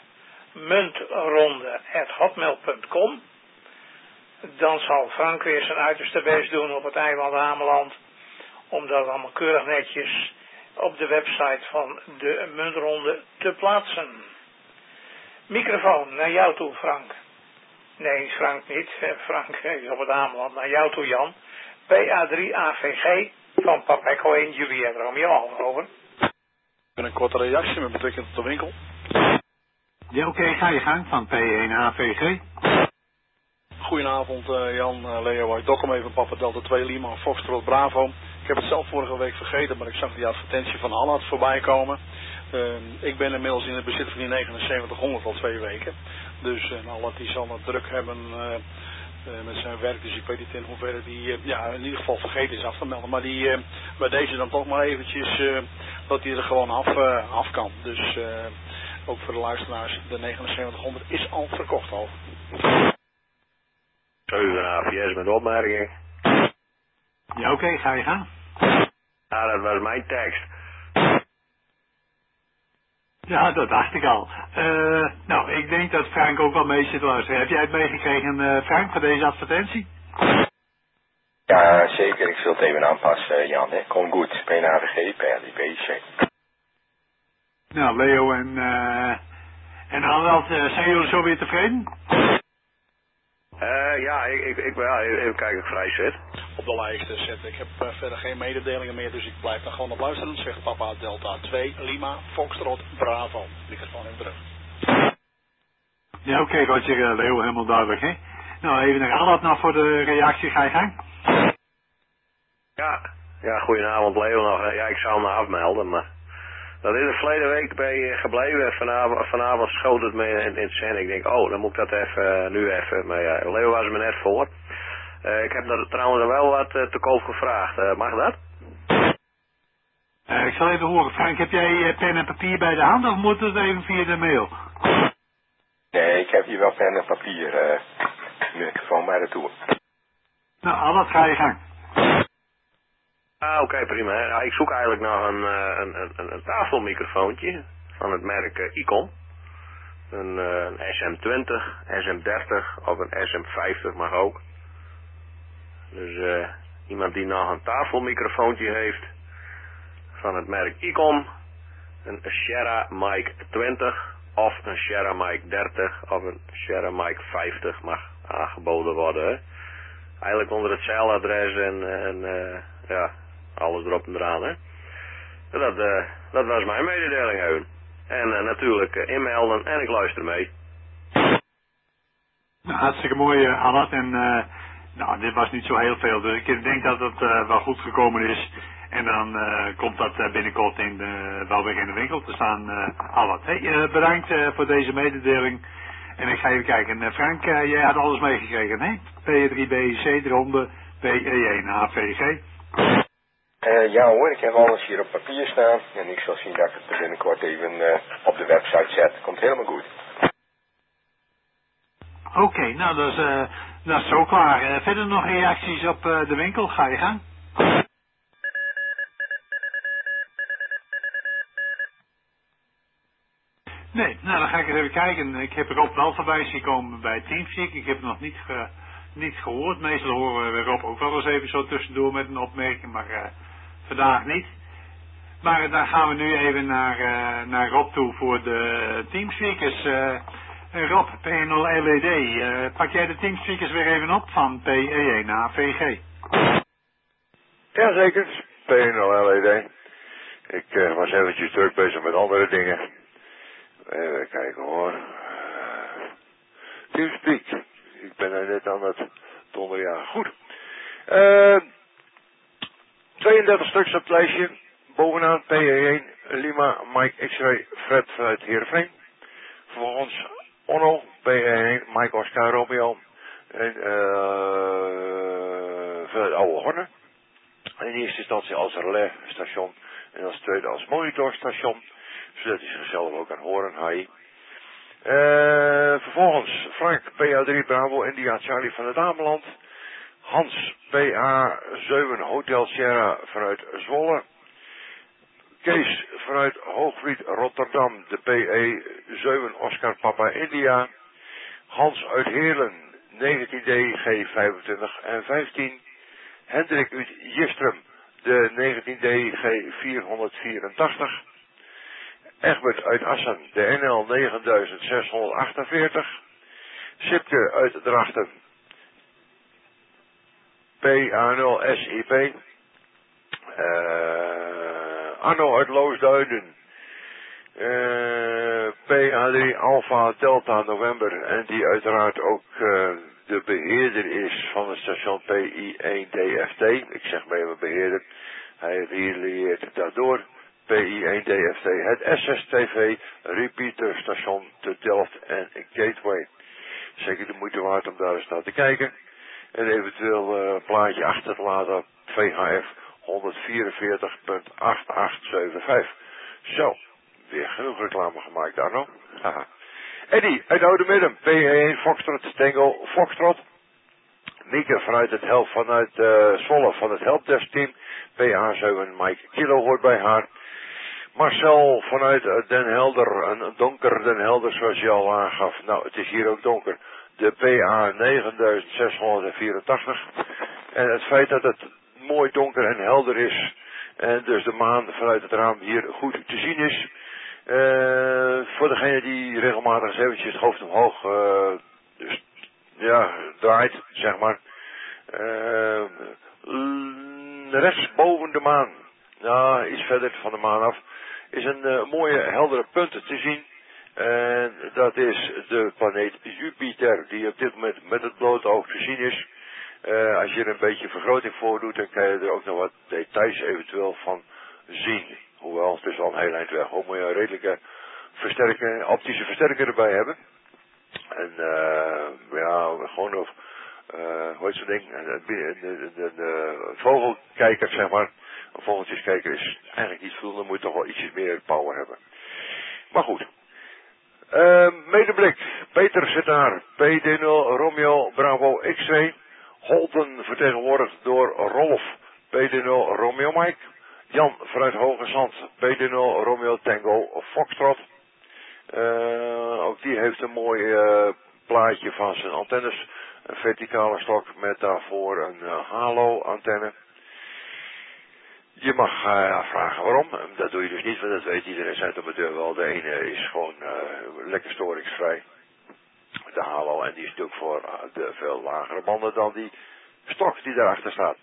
muntronde@hotmail.com. Dan zal Frank weer zijn uiterste best doen op het eiland Ameland om dat allemaal keurig netjes op de website van de muntronde te plaatsen. Microfoon naar jou toe, Frank. Nee, Frank niet. Frank is op het Ameland. Naar jou toe, Jan. PA3AVG van Papeco 1 Juliet Romeo over. Een korte reactie met betrekking tot de winkel. Ja, oké, ga je gang van P1AVG. Goedenavond Jan, Leo, ik dokkum even Papa Delta 2 Lima, Foxtrot Bravo. Ik heb het zelf vorige week vergeten, maar ik zag die advertentie van Allard voorbij komen. Ik ben inmiddels in het bezit van die 7900 al 2 weken. Dus Allard die zal het druk hebben met zijn werk, dus ik weet niet in hoeverre die in ieder geval vergeten is af te melden. Maar die bij deze dan toch maar eventjes dat hij er gewoon af kan. Dus ook voor de luisteraars, de 7900 is al verkocht al. 7 AVS met opmerkingen. Ja, oké, ga je gaan. Ja, dat was mijn tekst. Ja, dat dacht ik al. Nou, ik denk dat Frank ook wel mee zit te luisteren. Heb jij het meegekregen, Frank, van deze advertentie? Ja, zeker. Ik zal het even aanpassen, Jan. Hè. Kom goed. PNAVG, PLIBC. Nou, Leo en Arnold, zijn jullie zo weer tevreden? Ja, ik ben even kijken of ik vrij zit. Op de lijst zetten. Ik heb verder geen mededelingen meer, dus ik blijf dan gewoon op luisteren. Zegt Papa Delta 2 Lima Foxtrot Bravo. Microfoon in terug. Ja, oké, Roger, Leo, helemaal duidelijk, hè? Nou, even naar Arnold nog voor de reactie, ga je gang? Ja, goedenavond Leo nog. Ja, ik zou hem nog afmelden, maar dat is de verleden week bij gebleven. Vanavond schoot het me in het zen. Ik denk, dan moet ik dat nu even. Maar ja, Leo was er me net voor. Ik heb er trouwens wel wat te koop gevraagd. Mag dat? Ik zal even horen, Frank, heb jij pen en papier bij de hand of moet het even via de mail? Nee, ik heb hier wel pen en papier. Microfoon bij de toer. Nou, Arnold, ga je gang. Oké, prima. Hè. Nou, ik zoek eigenlijk nog een tafelmicrofoontje van het merk Icon. Een SM20, SM30 of een SM50 mag ook. Dus iemand die nog een tafelmicrofoontje heeft van het merk Icon, een Sierra Mic 20 of een Sierra Mic 30 of een Sierra Mic 50 mag aangeboden worden. Hè. Eigenlijk onder het zeiladres en alles erop en eraan. Hè. Dat was mijn mededeling even. En natuurlijk inmelden en ik luister mee. Nou, hartstikke mooi, Arnold. En nou, dit was niet zo heel veel. Dus ik denk dat het wel goed gekomen is. En dan komt dat binnenkort wel weer in de winkel te staan, Arnold. Hey, bedankt voor deze mededeling. En ik ga even kijken. Frank, jij had alles meegekregen, hè? P3BC, eronder PE1 AVG. Ja hoor, ik heb alles hier op papier staan. En ik zal zien dat ik het binnenkort even op de website zet. Komt helemaal goed. Oké, nou dat is zo klaar. Verder nog reacties op de winkel? Ga je gang. Nee, nou dan ga ik eens even kijken. Ik heb Rob wel voorbij zien komen bij Teamspeak. Ik heb het nog niet gehoord. Meestal horen we Rob ook wel eens even zo tussendoor met een opmerking, maar vandaag niet. Maar dan gaan we nu even naar Rob toe voor de Teamspeakers. Rob, P0 LED, pak jij de Teamspeakers weer even op van PE1 AVG? Jazeker, P0 LED. Ik was eventjes druk bezig met andere dingen. Even kijken hoor. Teamspeak. Ik ben er net aan het donderen. Ja, goed. 32 stuks op het lijstje. Bovenaan PE1 Lima Mike X-Ray Fred vanuit Heerenveen. Vervolgens Onno PE1 Mike Oscar Romeo en vanuit Oude Horne. In eerste instantie als relais-station en als tweede als monitorstation, zodat hij zichzelf ook kan horen. Hi. Vervolgens Frank PA3 Bravo India Charlie van het Ameland. Hans PA7 Hotel Sierra vanuit Zwolle. Kees vanuit Hoogvliet Rotterdam, de PE7 Oscar Papa India. Hans uit Heerlen, 19D G25 en 15. Hendrik uit Jistrum, de 19DG 484. Egbert uit Assen, de NL 9648. Sipke uit Drachten, PA0 SIP. Arno uit Loosduinen, PA3 Alpha Delta November. En die uiteraard ook de beheerder is van het station PI1DFT. Ik zeg maar even beheerder. Hij relieert daardoor. PI1DFT, het SSTV repeater station te Delft en Gateway. Zeker de moeite waard om daar eens naar te kijken. En eventueel een plaatje achter te laten op VHF 144.8875. Zo, weer genoeg reclame gemaakt, Arno. Haha. Eddie uit Oude Midden, PE1 Foxtrot Tango Foxtrot. Mieke vanuit Zwolle van het Helpdesk team. PA7 Mike Kilo hoort bij haar. Marcel vanuit Den Helder, een donker Den Helder zoals je al aangaf. Nou, het is hier ook donker. De PA 9684. En het feit dat het mooi donker en helder is. En dus de maan vanuit het raam hier goed te zien is. Voor degene die regelmatig eens eventjes het hoofd omhoog dus, ja, draait, zeg maar. Rechts boven de maan. Nou, iets verder van de maan af. Is een mooie heldere punt te zien. En dat is de planeet Jupiter, die op dit moment met het blote oog te zien is. Als je er een beetje vergroting voor doet, dan kan je er ook nog wat details eventueel van zien. Hoewel, het is al een heel eind weg. Hoe moet je een redelijke optische versterker erbij hebben. En ja, gewoon of hoe heet zo'n ding? De vogelkijker, zeg maar. Een vogeltjeskijker is eigenlijk niet veel, dan moet je toch wel ietsjes meer power hebben. Maar goed. Medeblik. Peter zit daar. PD0 Romeo Bravo X-ray. Holten vertegenwoordigd door Rolf. PD0 Romeo Mike. Jan vanuit Hoge Zand. PD0 Romeo Tango Foxtrot. Ook die heeft een mooi plaatje van zijn antennes. Een verticale stok met daarvoor een halo antenne. Je mag vragen waarom. Dat doe je dus niet, want dat weet iedereen zijn op de deur wel. De ene is gewoon lekker storingsvrij. De halo. En die is natuurlijk voor de veel lagere banden dan die stok die daarachter staat.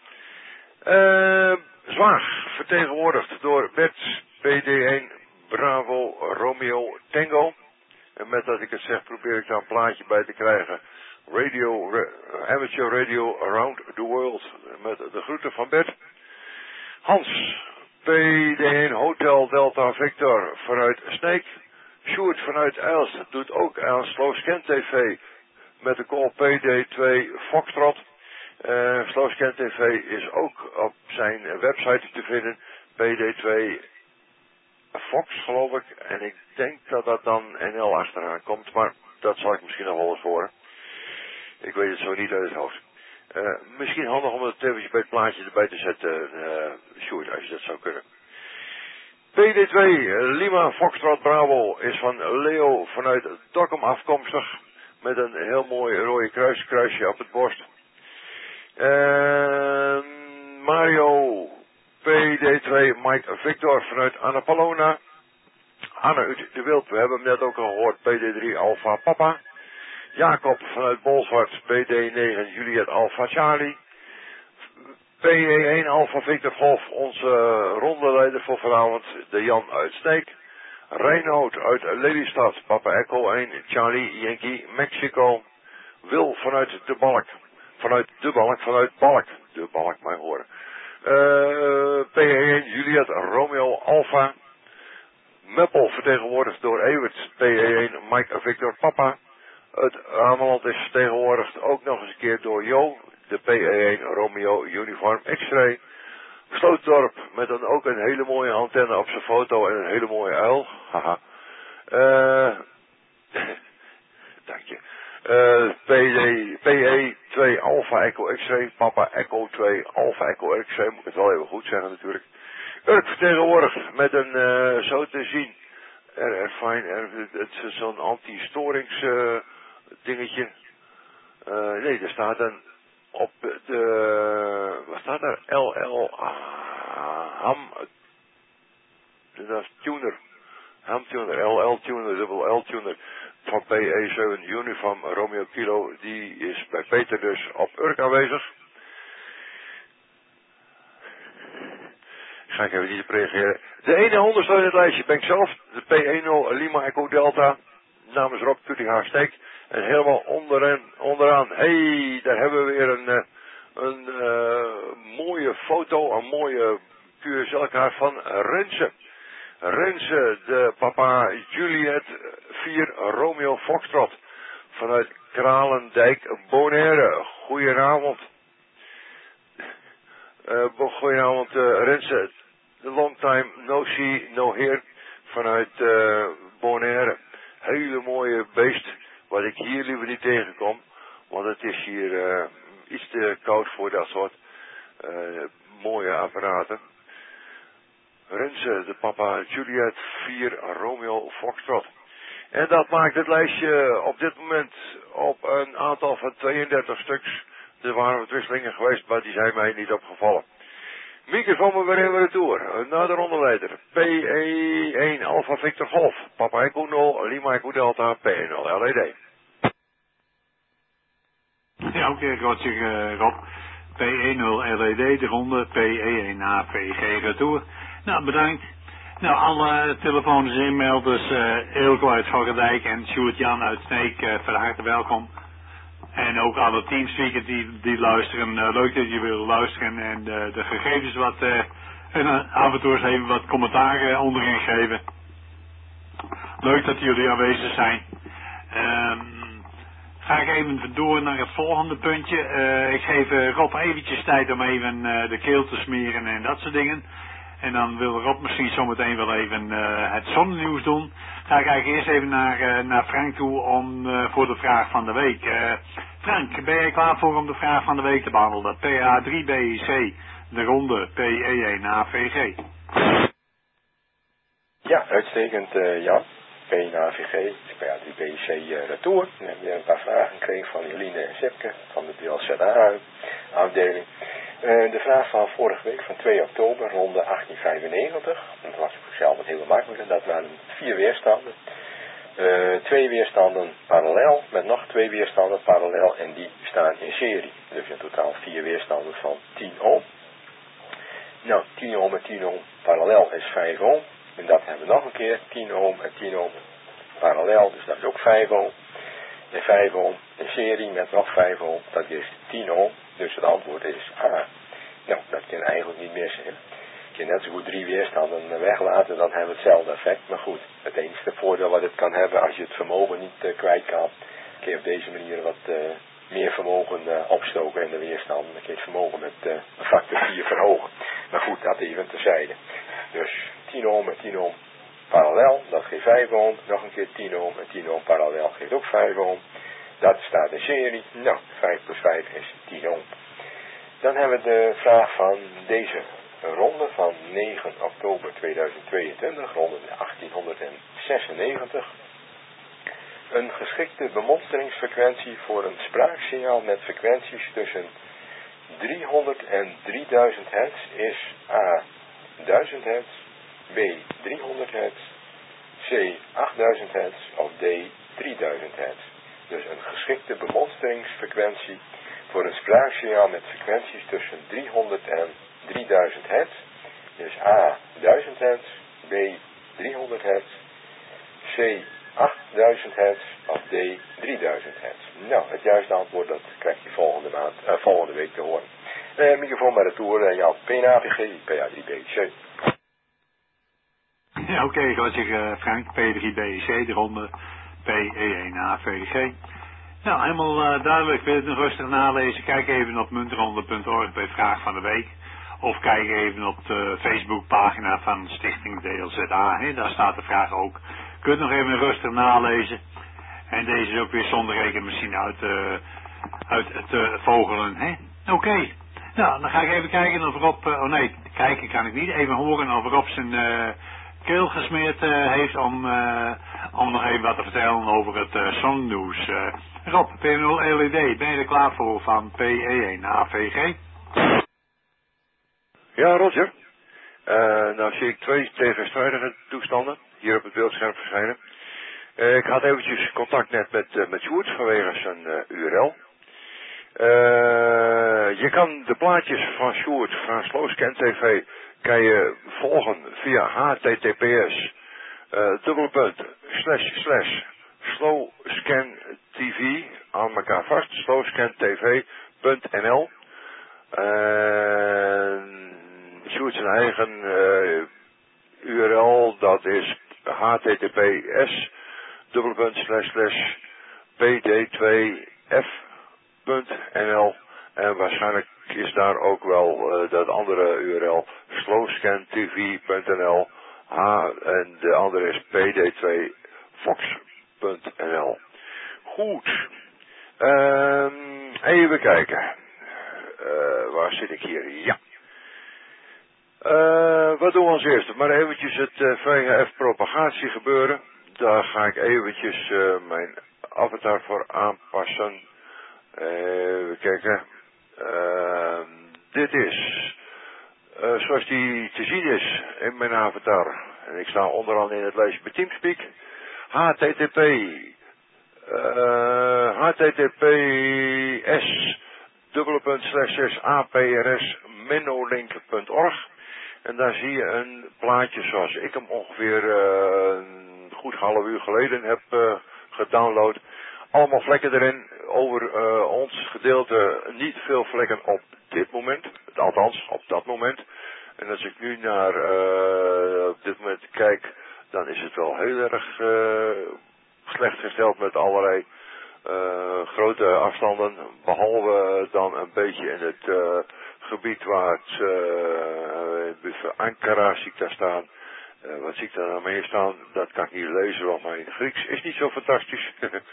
Zwaag, vertegenwoordigd door Bert PD1 Bravo Romeo Tango. En met dat ik het zeg, probeer ik daar een plaatje bij te krijgen. Amateur Radio Around the World. Met de groeten van Bert. Hans, PD1 Hotel Delta Victor vanuit Sneek. Sjoerd vanuit Elst doet ook aan Sloosken TV met de call PD2 Foxtrot. Sloosken TV is ook op zijn website te vinden. PD2 Fox geloof ik. En ik denk dat dat dan NL achteraan komt. Maar dat zal ik misschien nog wel eens horen. Ik weet het zo niet uit het hoofd. Misschien handig om het eventjes bij het plaatje erbij te zetten, Sjoerd, als je dat zou kunnen. PD2 Lima Foxtrot Bravo is van Leo vanuit Dokkum afkomstig. Met een heel mooi rode kruisje op het borst. Mario PD2 Mike Victor vanuit Annapolona. Anne uit de Wild, we hebben hem net ook al gehoord. PD3 Alpha Papa. Jacob vanuit Bolsward, PD9 Juliet Alpha Charlie. PE1 Alpha Victor Golf, onze rondeleider voor vanavond, de Jan uit Sneek. Reinoud uit Lelystad, Papa Echo 1, Charlie Yankee, Mexico. Wil vanuit de Balk. Vanuit Balk. De Balk, mij horen. PE1 Juliet Romeo Alpha. Meppel vertegenwoordigd door Evert, PE1 Mike Victor Papa. Het Ameland is vertegenwoordigd ook nog eens een keer door Jo, de PE1 Romeo Uniform X-ray. Slootdorp met ook een hele mooie antenne op zijn foto en een hele mooie uil. Haha. Dank je. PE2 Alpha Echo X-ray, Papa Echo 2 Alpha Echo X-ray, moet ik het wel even goed zeggen natuurlijk. Urk vertegenwoordigd met een, zo te zien, het is zo'n anti-storings dingetje. Nee, er staat een op de, wat staat er? LL, PE7 Uniform Romeo Kilo, die is bij Peter dus op Urk aanwezig. Ga ik even niet op reageren. De ene ondersteuner in het lijstje ben ik zelf, de P10 Lima Echo Delta, namens Rob Tuttinghage-Steek. En helemaal onderaan, hey, daar hebben we weer een mooie foto, een mooie QSL-kaart van Renze. Renze, de papa Juliet 4 Romeo Foxtrot vanuit Kralendijk, Bonaire. Goedenavond. Goedenavond Renze. Long time no see, no hear vanuit Bonaire. Hele mooie beest, wat ik hier liever niet tegenkom, want het is hier iets te koud voor dat soort mooie apparaten. Renze, de papa Juliet 4 Romeo Foxtrot. En dat maakt het lijstje op dit moment op een aantal van 32 stuks. Er waren wat wisselingen geweest, maar die zijn mij niet opgevallen. Microfoon weer in retour. Naar de rondeleider. PE1 Alpha Victor Golf. Papa Echo 0, Lima Echo Delta, PE0 LED. Ja, oké, Rob. PE0 LED, de ronde PE1 AVG retour. Nou, bedankt. Nou, alle telefoons en inmelders, Eelco uit Schorredijk en Sjoerd-Jan uit Sneek, van harte welkom. En ook alle teamspeakers die luisteren, leuk dat je wil luisteren en de gegevens wat, en af en toe eens even wat commentaar onderin geven. Leuk dat jullie aanwezig zijn. Ga ik even door naar het volgende puntje. Ik geef Rob eventjes tijd om even de keel te smeren en dat soort dingen. En dan wil Rob misschien zometeen wel even het zonnenieuws doen. Ga ik eigenlijk eerst even naar Frank toe voor de vraag van de week. Frank, ben jij klaar voor om de vraag van de week te behandelen? PA3BC, de ronde PE1 AVG. Ja, uitstekend Jan. P1 AVG, PA3BC retour. We hebben weer een paar vragen gekregen van Jeline en Sipke van de DLZA-afdeling. De vraag van vorige week, van 2 oktober, ronde 1895. Dat was voor zelf wat heel makkelijk. Dat waren 4 weerstanden. 2 weerstanden parallel, met nog 2 weerstanden parallel en die staan in serie. Dus in totaal 4 weerstanden van 10 ohm. Nou, 10 ohm en 10 ohm parallel is 5 ohm. En dat hebben we nog een keer, 10 ohm en 10 ohm parallel, dus dat is ook 5 ohm. En 5 ohm in serie met nog 5 ohm, dat is 10 ohm. Dus het antwoord is A. Nou, dat kan eigenlijk niet missen. Je kan net zo goed 3 weerstanden weglaten, dan hebben we hetzelfde effect. Maar goed, het enige voordeel wat het kan hebben, als je het vermogen niet kwijt kan, kun je op deze manier wat meer vermogen opstoken in de weerstand. Dan kun je het vermogen met een factor 4 verhogen. Maar goed, dat even terzijde. Dus 10 ohm en 10 ohm parallel, dat geeft 5 ohm. Nog een keer 10 ohm en 10 ohm parallel geeft ook 5 ohm. Dat staat in serie. Nou, 5 plus 5 is 10 ohm. Dan hebben we de vraag van deze ronde van 9 oktober 2022, ronde 1896. Een geschikte bemonsteringsfrequentie voor een spraaksignaal met frequenties tussen 300 en 3000 hertz is A. 1000 hertz, B. 300 hertz, C. 8000 hertz of D. 3000 hertz. Dus een geschikte bemonsteringsfrequentie voor een spraaksignaal met frequenties tussen 300 en 3000 hertz. Dus A. 1000 hertz, B. 300 hertz, C. 8000 hertz of D. 3000 hertz. Nou, het juiste antwoord dat krijg je volgende week te horen. Microfoon bij de toer, jouw PNAVG, PA3BC. Ja, oké, dat is Frank, P3BC, de ronde PE1 AVG. Nou, helemaal duidelijk. Wil je het nog rustig nalezen? Kijk even op muntronde.org bij Vraag van de Week. Of kijk even op de Facebookpagina van Stichting DLZA. Hè? Daar staat de vraag ook. Kun je het nog even rustig nalezen. En deze is ook weer zonder rekenmachine uit te vogelen. Hè? Oké. Nou, dan ga ik even kijken of Rob... kijken kan ik niet. Even horen of Rob zijn keel gesmeerd heeft om nog even wat te vertellen over het zonnieuws. Rob, P0 LED, ben je er klaar voor van PE1 AVG? Ja, Roger. Nou zie ik 2 tegenstrijdige toestanden hier op het beeldscherm verschijnen. Ik had eventjes contact net met Sjoerd vanwege zijn URL. Je kan de plaatjes van Sjoerd van Slowscan TV kan je volgen via https //slowscantv aan elkaar vast, slowscantv.nl. Sjoerd zijn eigen URL, dat is https //pd2f.nl en waarschijnlijk is daar ook wel dat andere URL slowscantv.nl en de andere is pd2fox.nl. Goed, even kijken. Waar zit ik hier? Ja. Wat doen we als eerste? Maar eventjes het VHF propagatiegebeuren gebeuren. Daar ga ik eventjes mijn avatar voor aanpassen. Even kijken. Dit is zoals die te zien is in mijn avatar. En ik sta onderaan in het lijstje bij Teamspeak. https://aprs-menolink.org. En daar zie je een plaatje zoals ik hem ongeveer een goed half uur geleden heb gedownload. Allemaal vlekken erin. Over ons gedeelte niet veel vlekken op dit moment. Althans, op dat moment. En als ik nu naar op dit moment kijk, dan is het wel heel erg slecht gesteld met allerlei grote afstanden. Behalve dan een beetje in het gebied waar het Ankara zie ik daar staan. Wat zie ik daar nou mee staan? Dat kan ik niet lezen, want mijn Grieks is niet zo fantastisch.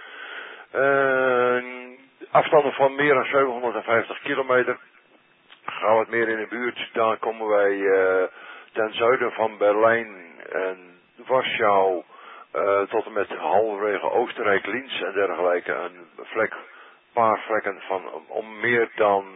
Afstanden van meer dan 750 kilometer. Gaan we wat meer in de buurt, dan komen wij ten zuiden van Berlijn en Warschau tot en met halverwege Oostenrijk, Linz en dergelijke. Een paar vlekken van om meer dan,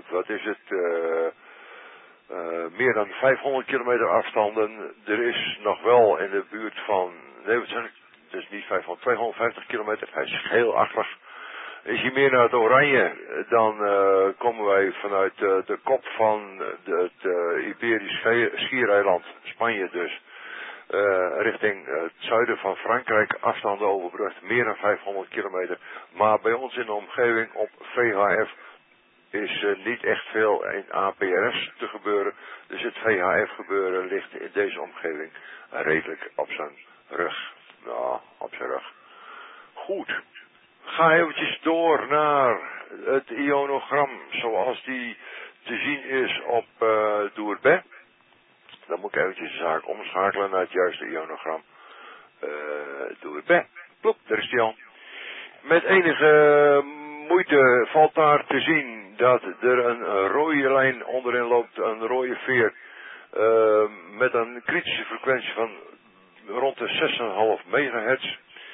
meer dan 500 kilometer afstanden. Er is nog wel in de buurt van, nee wat zeg ik, het is niet 500, 250 kilometer, hij is geelachtig. Is je meer naar het oranje, dan komen wij vanuit de kop van het Iberisch schiereiland, Spanje dus, richting het zuiden van Frankrijk, afstanden overbrugd, meer dan 500 kilometer. Maar bij ons in de omgeving op VHF is niet echt veel in APRS te gebeuren. Dus het VHF gebeuren ligt in deze omgeving redelijk op zijn rug. Nou, op zijn rug. Goed. Ga eventjes door naar het ionogram zoals die te zien is op Dourbet. Dan moet ik eventjes de zaak omschakelen naar het juiste ionogram. Dourbet. Plop, daar is die al. Met enige moeite valt daar te zien dat er een rode lijn onderin loopt, een rode veer. Met een kritische frequentie van rond de 6,5 megahertz.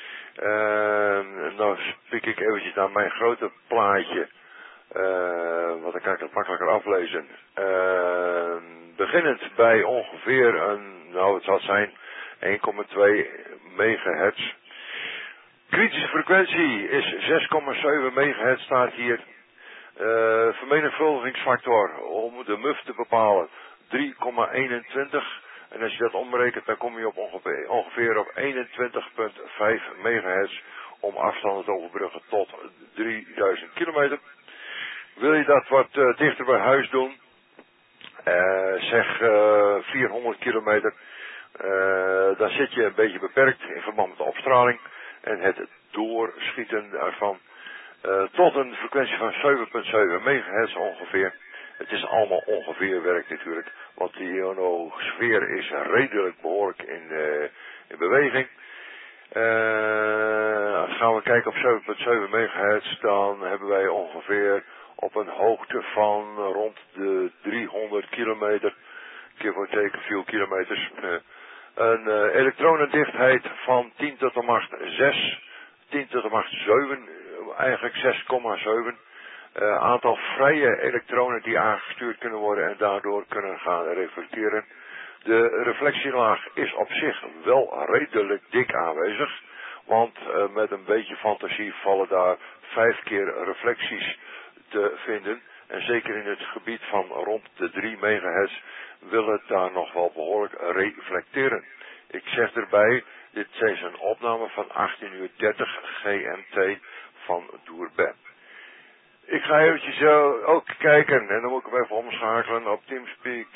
Nou spiek ik eventjes naar mijn grote plaatje. Want dan kan ik het makkelijker aflezen. Beginnend bij ongeveer het zal zijn 1,2 megahertz. Kritische frequentie is 6,7 megahertz staat hier. Vermenigvuldigingsfactor om de muf te bepalen 3,21. En als je dat omrekent, dan kom je op ongeveer op 21,5 megahertz om afstanden te overbruggen tot 3000 kilometer. Wil je dat wat dichter bij huis doen, zeg 400 kilometer, dan zit je een beetje beperkt in verband met de opstraling en het doorschieten daarvan tot een frequentie van 7,7 megahertz ongeveer. Het is allemaal ongeveer werk natuurlijk, want de ionosfeer is redelijk behoorlijk in beweging. Gaan we kijken op 7,7 megahertz, dan hebben wij ongeveer op een hoogte van rond de 300 kilometer, keer voor teken 4 kilometers, een elektronendichtheid van 10 tot de macht 6, 10 tot de macht 7, eigenlijk 6,7. Aantal vrije elektronen die aangestuurd kunnen worden en daardoor kunnen gaan reflecteren. De reflectielaag is op zich wel redelijk dik aanwezig, Want met een beetje fantasie vallen daar 5 keer reflecties te vinden. En zeker in het gebied van rond de 3 megahertz wil het daar nog wel behoorlijk reflecteren. Ik zeg erbij, dit is een opname van 18:30 GMT van Doerben. Ik ga eventjes ook kijken, en dan moet ik hem even omschakelen op Teamspeak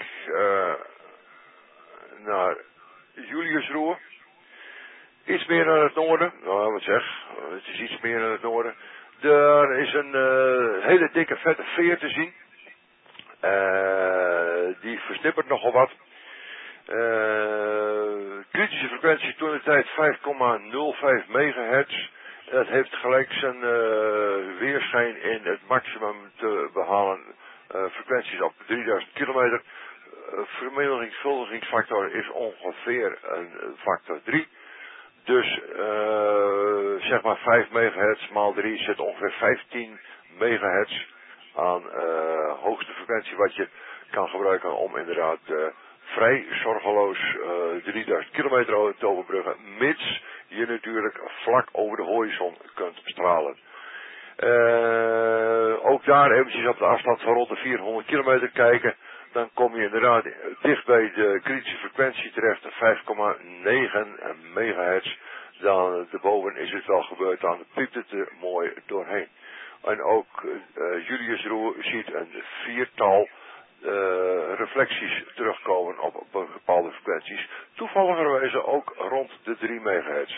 naar Juliusroer. Iets meer naar het noorden, nou wat zeg, het is iets meer naar het noorden. Er is een hele dikke vette veer te zien. Die versnippert nogal wat. Kritische frequentie toen de tijd 5,05 megahertz. Dat heeft gelijk zijn weerschijn in het maximum te behalen frequenties op 3000 kilometer. Vermenigvuldigingsfactor is ongeveer een factor 3. Dus zeg maar 5 megahertz maal 3 zit ongeveer 15 megahertz aan hoogste frequentie wat je kan gebruiken om inderdaad vrij zorgeloos 3000 kilometer te overbruggen, mits je natuurlijk vlak over de horizon kunt stralen. Ook daar eventjes op de afstand van rond de 400 kilometer kijken. Dan kom je inderdaad dicht bij de kritische frequentie terecht, 5,9 megahertz. Dan daarboven is het wel gebeurd, dan piept het er mooi doorheen. En ook Julius Roer ziet een 4-tal reflecties terugkomen op bepaalde frequenties. Toevalligerwijze ook rond de 3 megahertz.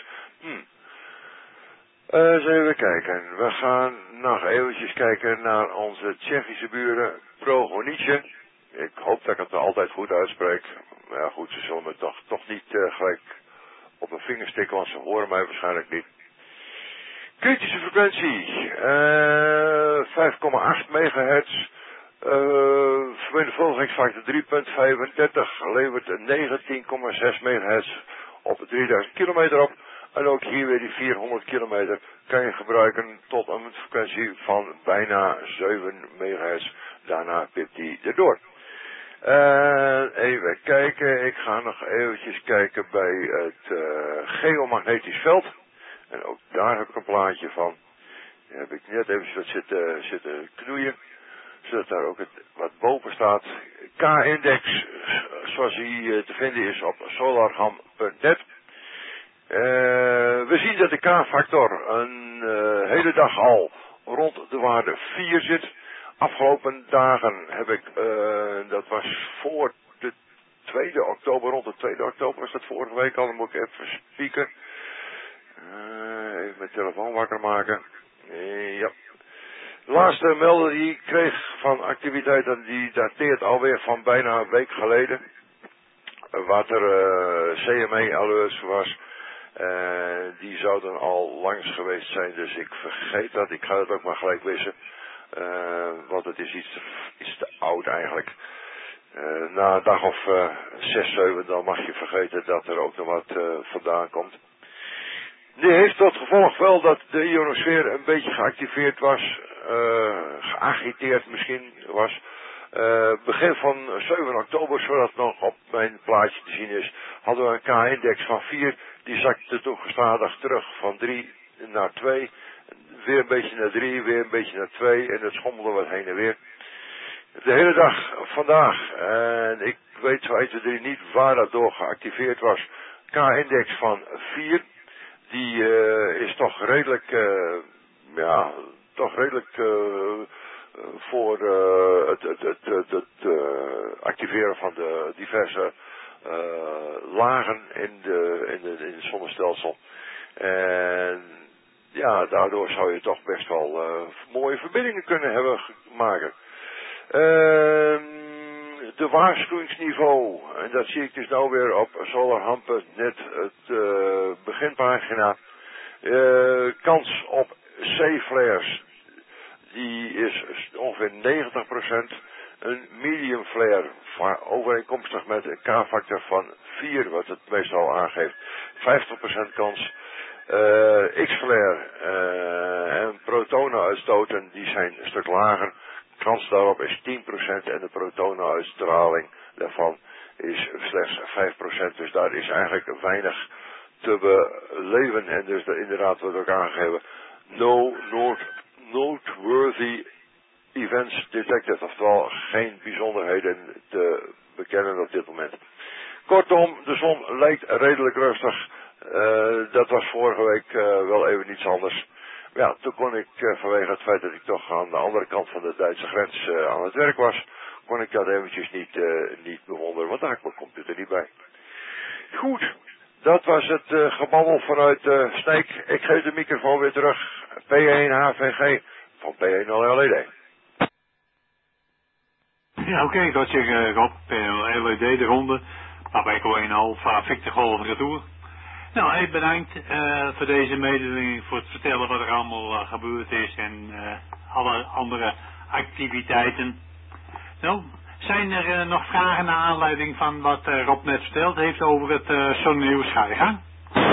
Eens even kijken. We gaan nog eventjes kijken naar onze Tsjechische buren Prohonice. Ik hoop dat ik het altijd goed uitspreek. Maar ja goed, ze zullen me toch niet gelijk op een vinger stikken, want ze horen mij waarschijnlijk niet. Kritische frequentie 5,8 megahertz. Vermenigvuldigingsfactor 3,35 levert 19,6 megahertz op 3000 kilometer op. En ook hier weer die 400 kilometer kan je gebruiken tot een frequentie van bijna 7 megahertz. Daarna pipt die erdoor. Even kijken, ik ga nog eventjes kijken bij het geomagnetisch veld. En ook daar heb ik een plaatje van. Die heb ik net even wat zitten knoeien. Zodat daar ook wat boven staat. K-index, zoals die te vinden is op solarham.net. We zien dat de K-factor een hele dag al rond de waarde 4 zit. Afgelopen dagen heb ik, dat was voor de 2e oktober, rond de 2e oktober was dat vorige week al, dan moet ik even spieken. Even mijn telefoon wakker maken. Ja. De laatste melding die ik kreeg van activiteiten, die dateert alweer van bijna een week geleden. Wat er CME-alerts was. Die zouden al langs geweest zijn, dus ik vergeet dat. Ik ga het ook maar gelijk wissen. Want het is iets te oud eigenlijk. Na een dag of 6, 7 dan mag je vergeten dat er ook nog wat vandaan komt. Die heeft tot gevolg wel dat de ionosfeer een beetje geactiveerd was. Geagiteerd misschien was. Begin van 7 oktober, zodat nog op mijn plaatje te zien is, hadden we een K-index van 4. Die zakte toen gestadig terug van 3 naar 2. Weer een beetje naar 3, weer een beetje naar 2. En het schommelde wat heen en weer. De hele dag vandaag, en ik weet zo 1, 2, 3 niet waar dat door geactiveerd was. K-index van 4. Die is toch redelijk, voor het activeren van de diverse lagen in het zonnestelsel. En ja, daardoor zou je toch best wel mooie verbindingen kunnen maken. De waarschuwingsniveau, en dat zie ik dus nou weer op solarham.net, het beginpagina. Kans op C-flares, die is ongeveer 90%. Een medium flare, overeenkomstig met een K-factor van 4, wat het meestal aangeeft, 50% kans. X-flare en protonenuitstoten, die zijn een stuk lager. Kans daarop is 10% en de protonenuitstraling daarvan is slechts 5%. Dus daar is eigenlijk weinig te beleven. En dus inderdaad wordt ook aangegeven, no noteworthy events detected. Oftewel geen bijzonderheden te bekennen op dit moment. Kortom, de zon lijkt redelijk rustig. Dat was vorige week wel even iets anders. Ja, toen kon ik vanwege het feit dat ik toch aan de andere kant van de Duitse grens aan het werk was, kon ik dat eventjes niet bewonderen, want daar had ik mijn computer niet bij. Goed, dat was het gebabbel vanuit Sneek. Ik geef de microfoon weer terug. P1 HVG van P1 LED. Ja, oké, dat zeg Rob. P1 LED de ronde. Waarbij ik al 1,5 Victor Golf retour. Nou, heel bedankt voor deze mededeling, voor het vertellen wat er allemaal gebeurd is en alle andere activiteiten. Nou, zijn er nog vragen naar aanleiding van wat Rob net verteld heeft over het zonnieuws? Ga je gang.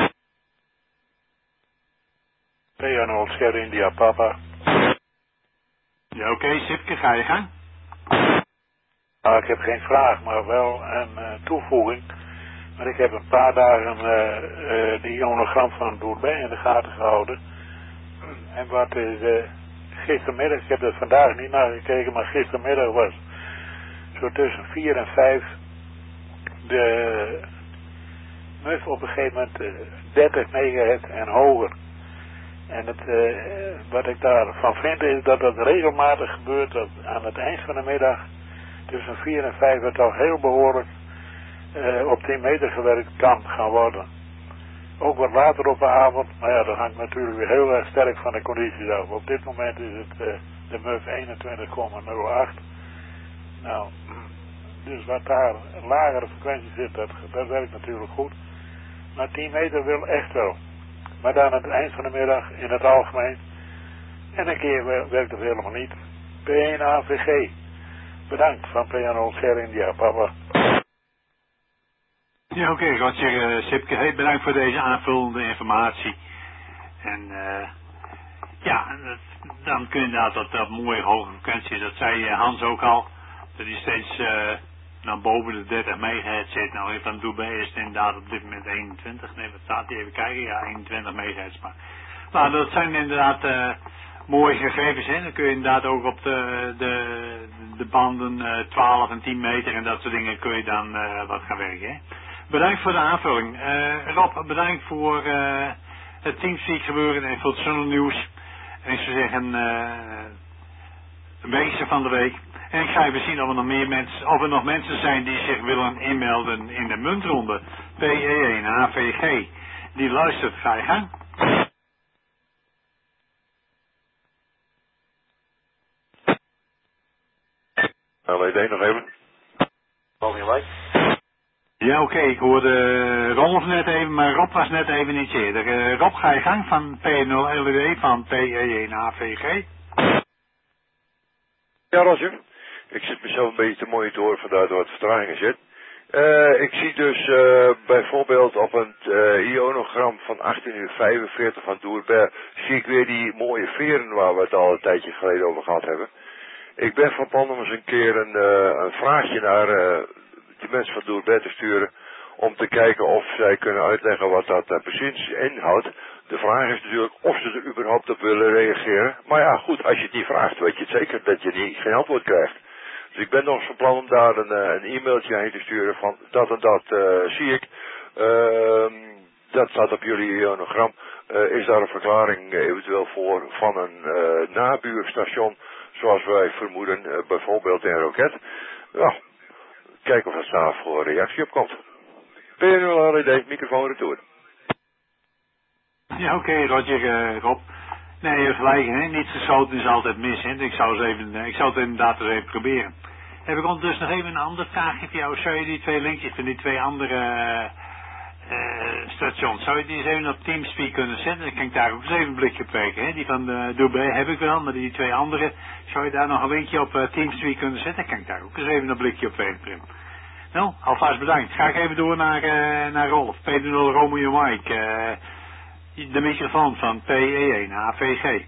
P1 Sierra India Papa. Ja, oké, Sipke, ga je gang. Ik heb geen vraag, maar wel een toevoeging. Maar ik heb een paar dagen die ionogram van Doerbij in de gaten gehouden. En wat is gistermiddag, ik heb er vandaag niet naar gekeken, maar gistermiddag was zo tussen 4 en 5 de muf op een gegeven moment 30 megahertz en hoger. En wat ik daarvan vind is dat het regelmatig gebeurt dat aan het eind van de middag tussen 4 en 5 het al heel behoorlijk op 10 meter gewerkt kan gaan worden. Ook wat later op de avond, maar ja, dat hangt natuurlijk weer heel erg sterk van de condities af. Op dit moment is het de MUF 21,08. Nou, dus wat daar een lagere frequentie zit, dat werkt natuurlijk goed. Maar 10 meter wil echt wel. Maar dan aan het eind van de middag in het algemeen. En een keer werkt het helemaal niet. P1 AVG. Bedankt van P1 Sierra India, papa. Ja, oké, Roger Sipke, hey, bedankt voor deze aanvullende informatie. En ja, dan kun je inderdaad dat mooie hoge frequentie, dat zei Hans ook al, dat hij steeds naar boven de 30 megahertz zit. Nou, heeft dan Dubai is het inderdaad op dit moment 21, nee, wat staat hier, even kijken, ja, 21 megahertz. Maar dat zijn inderdaad mooie gegevens, hè. Dan kun je inderdaad ook op de banden 12 en 10 meter en dat soort dingen kun je dan wat gaan werken, hè. Bedankt voor de aanvulling. Rob, bedankt voor het Teamspeak gebeuren en voor het zonnenieuws. En ik zou zeggen, een beetje van de week. En ik ga even zien of er nog mensen zijn die zich willen inmelden in de muntronde. P1 HVG. Die luistert, ga je gang. LED nog even. Ja, oké, ik hoorde Rolf net even, maar Rob was net even iets eerder. Rob, ga je gang van P0 LED van P1 AVG. Ja, Roger. Ik zit mezelf een beetje te monitoren, vandaar dat er wat vertragingen zit. Ik zie dus bijvoorbeeld op een ionogram van 18:45 van Doerbij, zie ik weer die mooie veren waar we het al een tijdje geleden over gehad hebben. Ik ben van plan om eens een keer een vraagje naar die mensen van Doerbij te sturen, om te kijken of zij kunnen uitleggen wat dat precies inhoudt. De vraag is natuurlijk of ze er überhaupt op willen reageren. Maar ja, goed, als je het niet vraagt, weet je het zeker dat je geen antwoord krijgt. Dus ik ben nog van plan om daar een e-mailtje heen te sturen van dat en dat zie ik. Dat staat op jullie ionogram. Is daar een verklaring eventueel voor van een nabuurstation, zoals wij vermoeden, bijvoorbeeld in Roket? Ja, kijken of er daar voor reactie op komt. P0 LED, microfoon retour. Ja, oké, Roger, Rob. Nee, je hebt gelijk, hè. Niets geschoten is altijd mis, hè. Ik zou het inderdaad eens even proberen. Heb ik ondertussen nog even een ander vraagje voor jou. Zou je die twee linkjes van die twee andere stations, zou je die eens even op Teamspeak kunnen zetten? Dan kan ik daar ook eens even een blikje op werken, hè. Die van Dubai heb ik wel, maar die twee andere, zou je daar nog een linkje op Teamspeak kunnen zetten? Dan kan ik daar ook eens even een blikje op werken. Nou, alvast bedankt. Ga ik even door naar Rolf. P0 Romeo Mike. De microfoon van P1 AVG.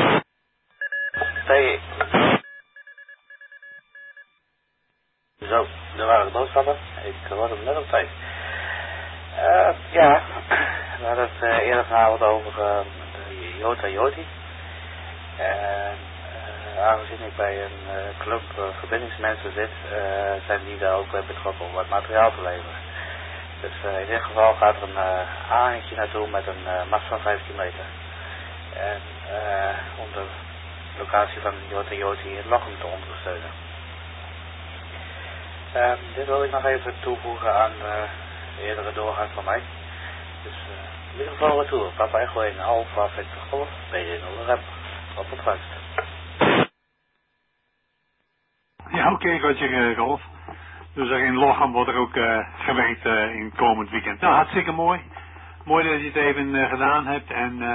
Zo, daar waren de boodschappen. Ik hoorde hem net op tijd. Ja, we hadden het eerder vanavond over de Jota Joti. En aangezien ik bij een club verbindingsmensen zit, zijn die daar ook betrokken om wat materiaal te leveren. Dus in dit geval gaat er een aanhangje naartoe met een mast van 15 meter. En om de locatie van Jota Joti in Lochem te ondersteunen. Dit wil ik nog even toevoegen aan de eerdere doorgang van mij. Dus in ieder geval retour. Papa Echo 1 Alpha Victor Golf, BD0 Rem. Op ontvangst. Ja, oké, Roger Rolf. Dus in Lochem wordt er ook gewerkt in komend weekend. Nou, hartstikke mooi. Mooi dat je het even gedaan hebt.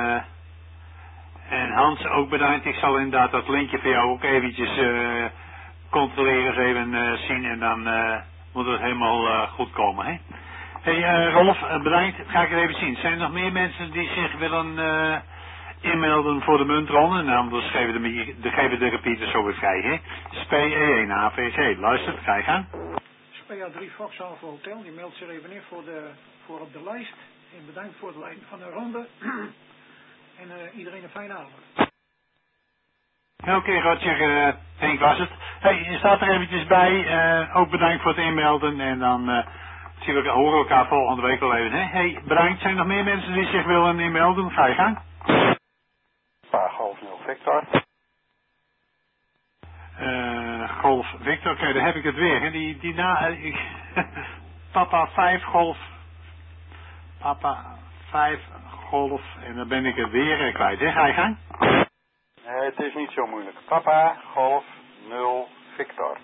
En Hans, ook bedankt. Ik zal inderdaad dat linkje voor jou ook eventjes controleren, eens even zien. En dan moet het helemaal goed komen, hè? Hey, Rolf, bedankt. Ga ik er even zien. Zijn er nog meer mensen die zich willen inmelden voor de muntronde? En anders geven de repeaters zo weer vrij, hè? SPE1 AVG. Luister, ga je gaan. SPA 3 Fox Alpha Hotel, die meldt zich even in voor op de lijst. En bedankt voor het leiden van de ronde. En iedereen een fijne avond. Oké, Roger, Henk was het. Hey, je staat er eventjes bij. Ook bedankt voor het inmelden. En dan horen we elkaar volgende week wel even. Hè? Hey, bedankt. Zijn er nog meer mensen die zich willen inmelden? Ga je gang. Golf 0 Victor. Golf Victor, oké, daar heb ik het weer. Hè? Papa 5 Golf. Papa 5 Golf. En dan ben ik het weer kwijt. Hè? Ga je gang. Het is niet zo moeilijk. Papa Golf 0 Victor.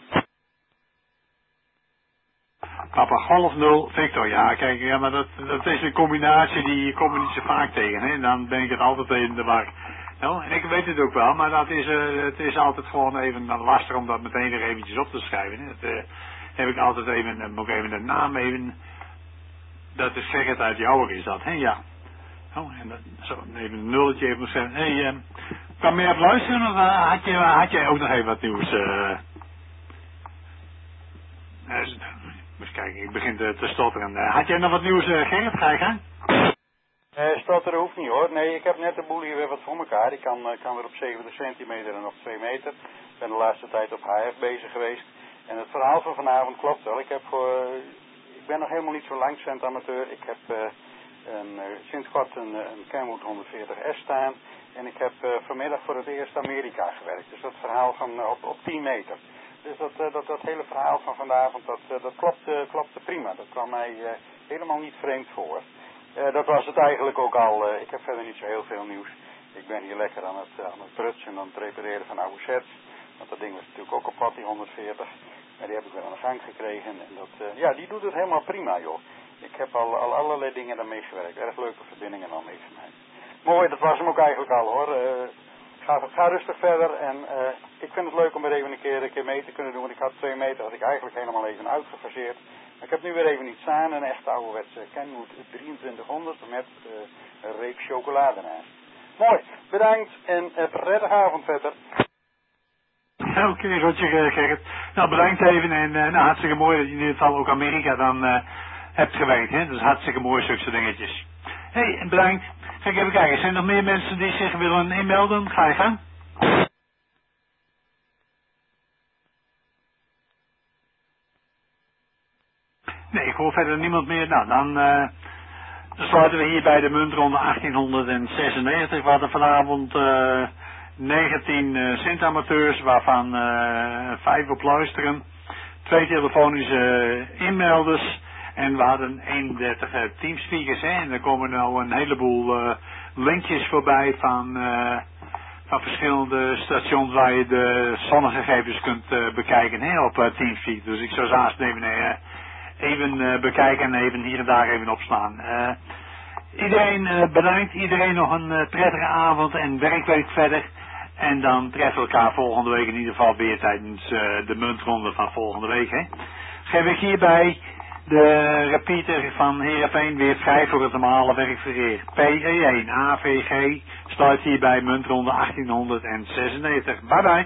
Papa Golf 0 Victor. Ja, kijk, ja, maar dat is een combinatie die kom je niet zo vaak tegen. Hè? En dan ben ik het altijd in de war. Nou, en ik weet het ook wel, maar het is altijd gewoon even lastig om dat meteen weer eventjes op te schrijven. Hè? Dat heb ik altijd even, moet ik even de naam even, dat is Gerrit uit Jouwer is dat, hè? Ja. Oh, en dat, zo, even een nulletje even zeggen. Hey, kan meer op luisteren, of had jij ook nog even wat nieuws? Eens kijken, ik begin te stotteren. Had jij nog wat nieuws, Gerrit? Ga je gaan? Stotteren hoeft niet hoor. Nee, ik heb net de boel hier weer wat voor elkaar. Ik kan weer op 70 centimeter en op 2 meter. Ik ben de laatste tijd op HF bezig geweest. En het verhaal van vanavond klopt wel. Ik ben nog helemaal niet zo lang centamateur. Ik heb sinds kort een Kenwood 140S staan. En ik heb vanmiddag voor het eerst Amerika gewerkt. Dus dat verhaal van op 10 meter. Dus dat hele verhaal van vanavond, dat klopte prima. Dat kwam mij helemaal niet vreemd voor. Dat was het eigenlijk ook al. Ik heb verder niet zo heel veel nieuws. Ik ben hier lekker aan het prutsen en aan het repareren van oude sets. Want dat ding was natuurlijk ook kapot, die 140. Maar die heb ik weer aan de gang gekregen. En die doet het helemaal prima, joh. Ik heb al allerlei dingen daarmee gewerkt. Erg leuke verbindingen al meegemaakt. Mooi, dat was hem ook eigenlijk al, hoor. Ga rustig verder. En ik vind het leuk om weer even een keer mee te kunnen doen. Want ik had 2 meter, had ik eigenlijk helemaal even uitgefaseerd. Ik heb nu weer even iets aan, een echt ouderwetse Kenwood 2300 met een reep chocolade naast. Mooi, bedankt en prettige avond verder. Oké, Roger, Gerrit. Nou, bedankt even en hartstikke mooi dat je in ieder geval ook Amerika dan hebt gewerkt. Hè? Dat is hartstikke mooi, zulke dingetjes. Hey, bedankt. Ga ik even kijken, zijn er nog meer mensen die zich willen inmelden? Ga je gaan. Nee, ik hoor verder niemand meer. Nou, dan sluiten we hier bij de muntronde 1896. We hadden vanavond 19 centamateurs, waarvan 5 op luisteren. 2 telefonische inmelders. En we hadden 31 teamspeakers. Hè? En er komen nou een heleboel linkjes voorbij van verschillende stations waar je de zonnegegevens kunt bekijken, hè, op Teamspeak. Dus ik zou ze haast even bekijken en even hier en daar even opslaan. Iedereen bedankt, iedereen nog een prettige avond en werkweek verder. En dan treffen we elkaar volgende week in ieder geval weer tijdens de muntronde van volgende week. Hè. Geef ik hierbij de repeater van Heerenveen weer vrij voor het normale werkverkeer. PE1 AVG sluit hierbij muntronde 1896. Bye bye.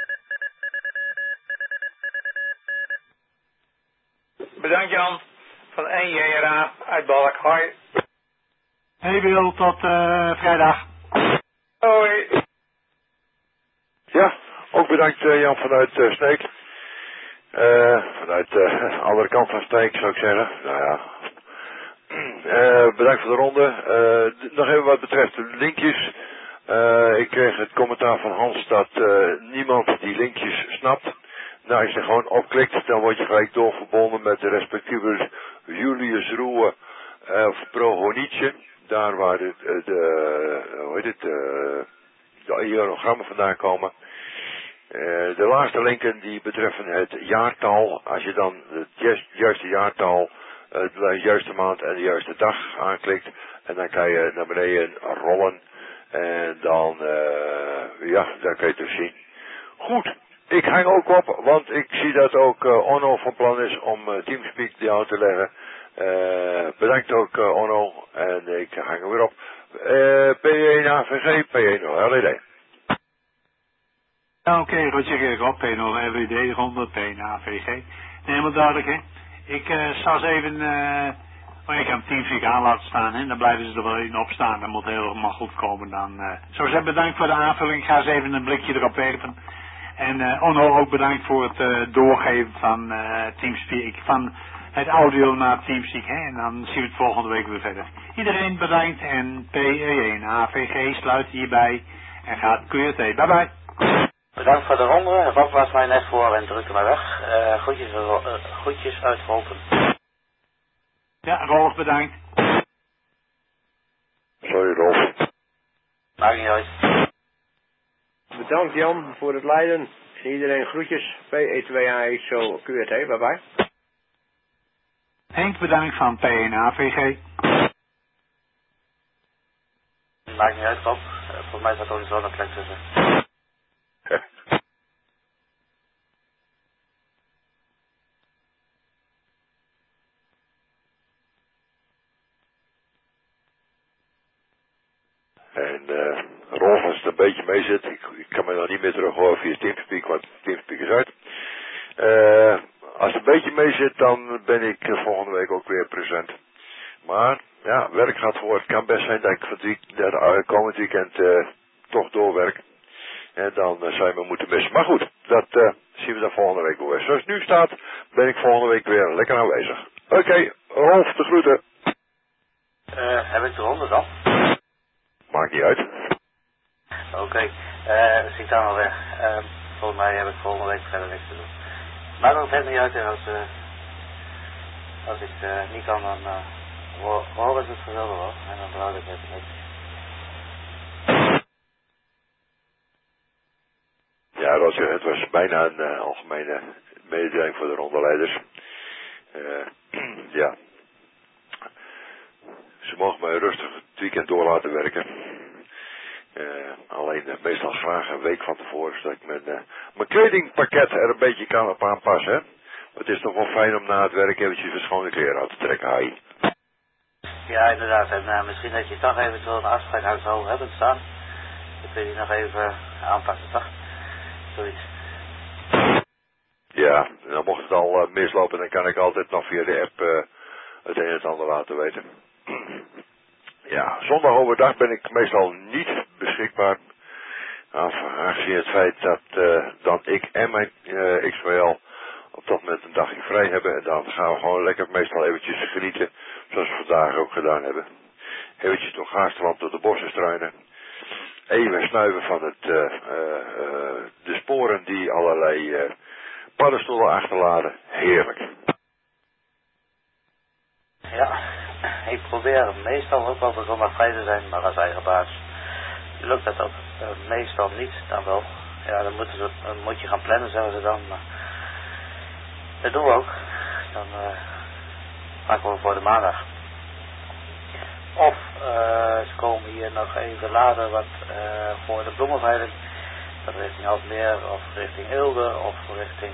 Bedankt Jan. van NJRA uit Balk. Hoi. Hey Wil, tot vrijdag. Hoi. Ja, ook bedankt Jan vanuit Sneek. Vanuit de andere kant van Sneek zou ik zeggen. Nou ja. Bedankt voor de ronde. Nog even wat betreft de linkjes. Ik kreeg het commentaar van Hans dat niemand die linkjes snapt. Nou, als je gewoon opklikt, dan word je gelijk doorverbonden met de respectieve Julius Roe of Prohonice. Daar waar de ionogrammen vandaan komen. De laatste linken die betreffen het jaartal. Als je dan het juiste jaartal, de juiste maand en de juiste dag aanklikt. En dan kan je naar beneden rollen. En dan, daar kan je het dus zien. Goed, ik hang ook op, want ik zie dat ook Onno van plan is om Teamspeak jou te leggen. Bedankt ook Onno en ik hang er weer op. P1 AVG, P1 LED. Ja, oké, Roger Gerop, P0 LED, 100, P1 AVG. Nee, helemaal duidelijk, hè. Ik zal eens even, ik heb Teamspeak aan laten staan, hè. Dan blijven ze er wel in opstaan. Dat moet helemaal goed komen dan. Zo zeg, bedankt voor de aanvulling. Ik ga eens even een blikje erop werpen. En Onno ook bedankt voor het doorgeven van Teamspeak, van het audio naar Teamspeak, hè. En dan zien we het volgende week weer verder. Iedereen bedankt en P1 AVG sluit hierbij en gaat QRT. Bye bye. Bedankt voor de ronde. Rob was mij net voor en drukte mij weg. Groetjes uit Rolpen. Ja, Rolf bedankt. Sorry Rolf. Maakt niet uit. Bedankt Jan voor het leiden. En iedereen groetjes. PE2AXO QRT. Bye bye. Henk bedankt van P1 AVG. Maakt niet uit Rob. Voor mij staat er ook zo'n plek tussen. En Rolf, als het een beetje mee zit, ik kan me nog niet meer terug horen via Teamspeak, want Teamspeak is uit. Als het een beetje mee zit, dan ben ik volgende week ook weer present. Maar ja, werk gaat voor. Het kan best zijn dat ik komend weekend toch doorwerk. En dan zou je me moeten missen. Maar goed, dat zien we dan volgende week weer. Zoals het nu staat, ben ik volgende week weer lekker aanwezig. Oké, Rolf, de groeten. Heb ik de ronde dan? Maakt niet uit. Oké, zie ik daar wel weg. Volgens mij heb ik volgende week verder niks te doen. Maar dat heeft niet uit en als ik niet kan, dan horen ze het vanzelf wel. En dan behoud ik het niks. Ja, Roger, het was bijna een algemene mededeling voor de rondeleiders. Ja. Ze mogen mij rustig het weekend door laten werken. Alleen meestal graag een week van tevoren, zodat ik mijn kledingpakket er een beetje kan op aanpassen. Hè? Het is toch wel fijn om na het werk eventjes de schone kleren uit te trekken, Hai. Ja, inderdaad. En misschien dat je toch eventueel een afspraak aan zou hebben staan. Dan kun je die nog even aanpassen, toch? Zoiets. Ja, dan mocht het al mislopen, dan kan ik altijd nog via de app het een en het ander laten weten. Ja, zondag overdag ben ik meestal niet beschikbaar. Aangezien het feit dat dan ik en mijn XWL op dat moment een dagje vrij hebben. En dan gaan we gewoon lekker meestal eventjes genieten. Zoals we vandaag ook gedaan hebben. Eventjes door Gaarsterland tot de bossen struinen. Even snuiven van het, de sporen die allerlei paddenstoelen achterlaten. Heerlijk. Ja, ik probeer meestal ook wel zondag vrij te zijn, maar als eigen baas lukt dat ook meestal niet, dan wel. Ja, dan moet je gaan plannen, zeggen ze dan, maar dat doen we ook. Dan maken we voor de maandag. Of ze komen hier nog even later wat voor de bloemenveiling, dat richting Alsmeer of richting Eelde of richting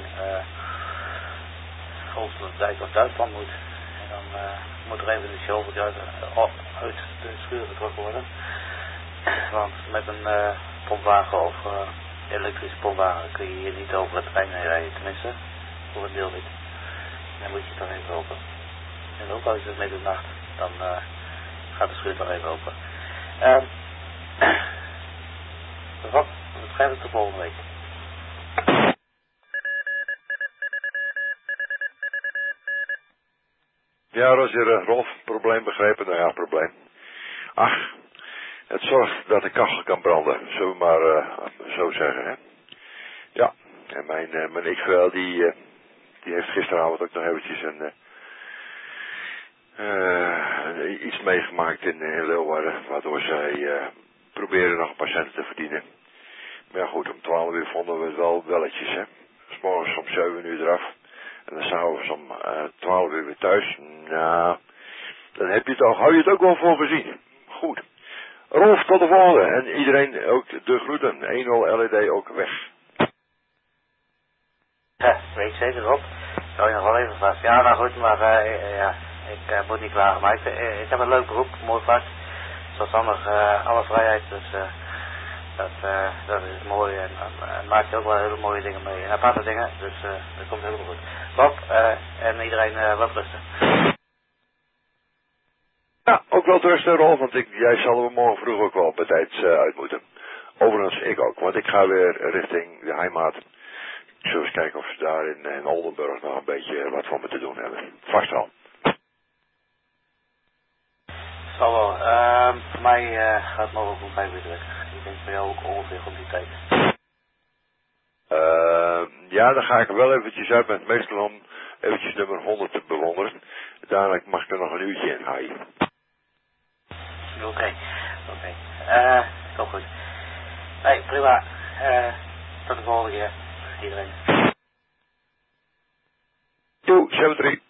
Oosterlijk of Duitsland moet. En dan moet er even de shovel uit de schuur getrokken worden. Want met een pompwagen of elektrische pompwagen kun je hier niet over het terrein heen rijden, tenminste voor een deel niet. Dan moet je toch even open. en ook al is het middernacht, dan gaat de schuur nog even open. Wat betreft de volgende week. Ja, Roger, Rolf, probleem begrepen? Nou ja, probleem. Ach, het zorgt dat de kachel kan branden, zullen we maar zo zeggen, hè. Ja, en mijn XVL die heeft gisteravond ook nog eventjes iets meegemaakt in Leeuwarden, waardoor zij proberen nog een paar centen te verdienen. Maar ja goed, om 12 uur vonden we het wel welletjes, hè. 's morgens om 7 uur eraf. En dan s'avonds om 12 uur weer thuis. Nou, dan hou je het ook wel voor gezien. Goed. Rolf, tot de volgende. En iedereen ook de groeten. 1-0 LED ook weg. Ja, weet zeker Rob. Zou je nog wel even vast. Ja, nou goed, maar ja, ik moet niet klagen. Maar ik heb een leuk beroep, mooi vak. Zelfstandig alle vrijheid, dus dat is mooi. En maakt je ook wel hele mooie dingen mee. En aparte dingen, dus dat komt helemaal goed. Rob, en iedereen wat rusten. Ja, ook wel rusten Rolf, want jij zal er morgen vroeg ook wel bij tijd uit moeten. Overigens, ik ook, want ik ga weer richting de heimaat. Ik zal eens kijken of ze daar in Oldenburg nog een beetje wat van me te doen hebben. Vast wel. Zal wel. Voor mij gaat morgen om 5 uur weg. Ik denk voor jou ook ongeveer om die tijd. Ja, dan ga ik er wel eventjes uit met meestal om eventjes nummer 100 te bewonderen. Dadelijk mag ik er nog een uurtje in haaien. Oké. Toch goed. Nee, prima. Tot de volgende keer. Iedereen. Doe, 7-3.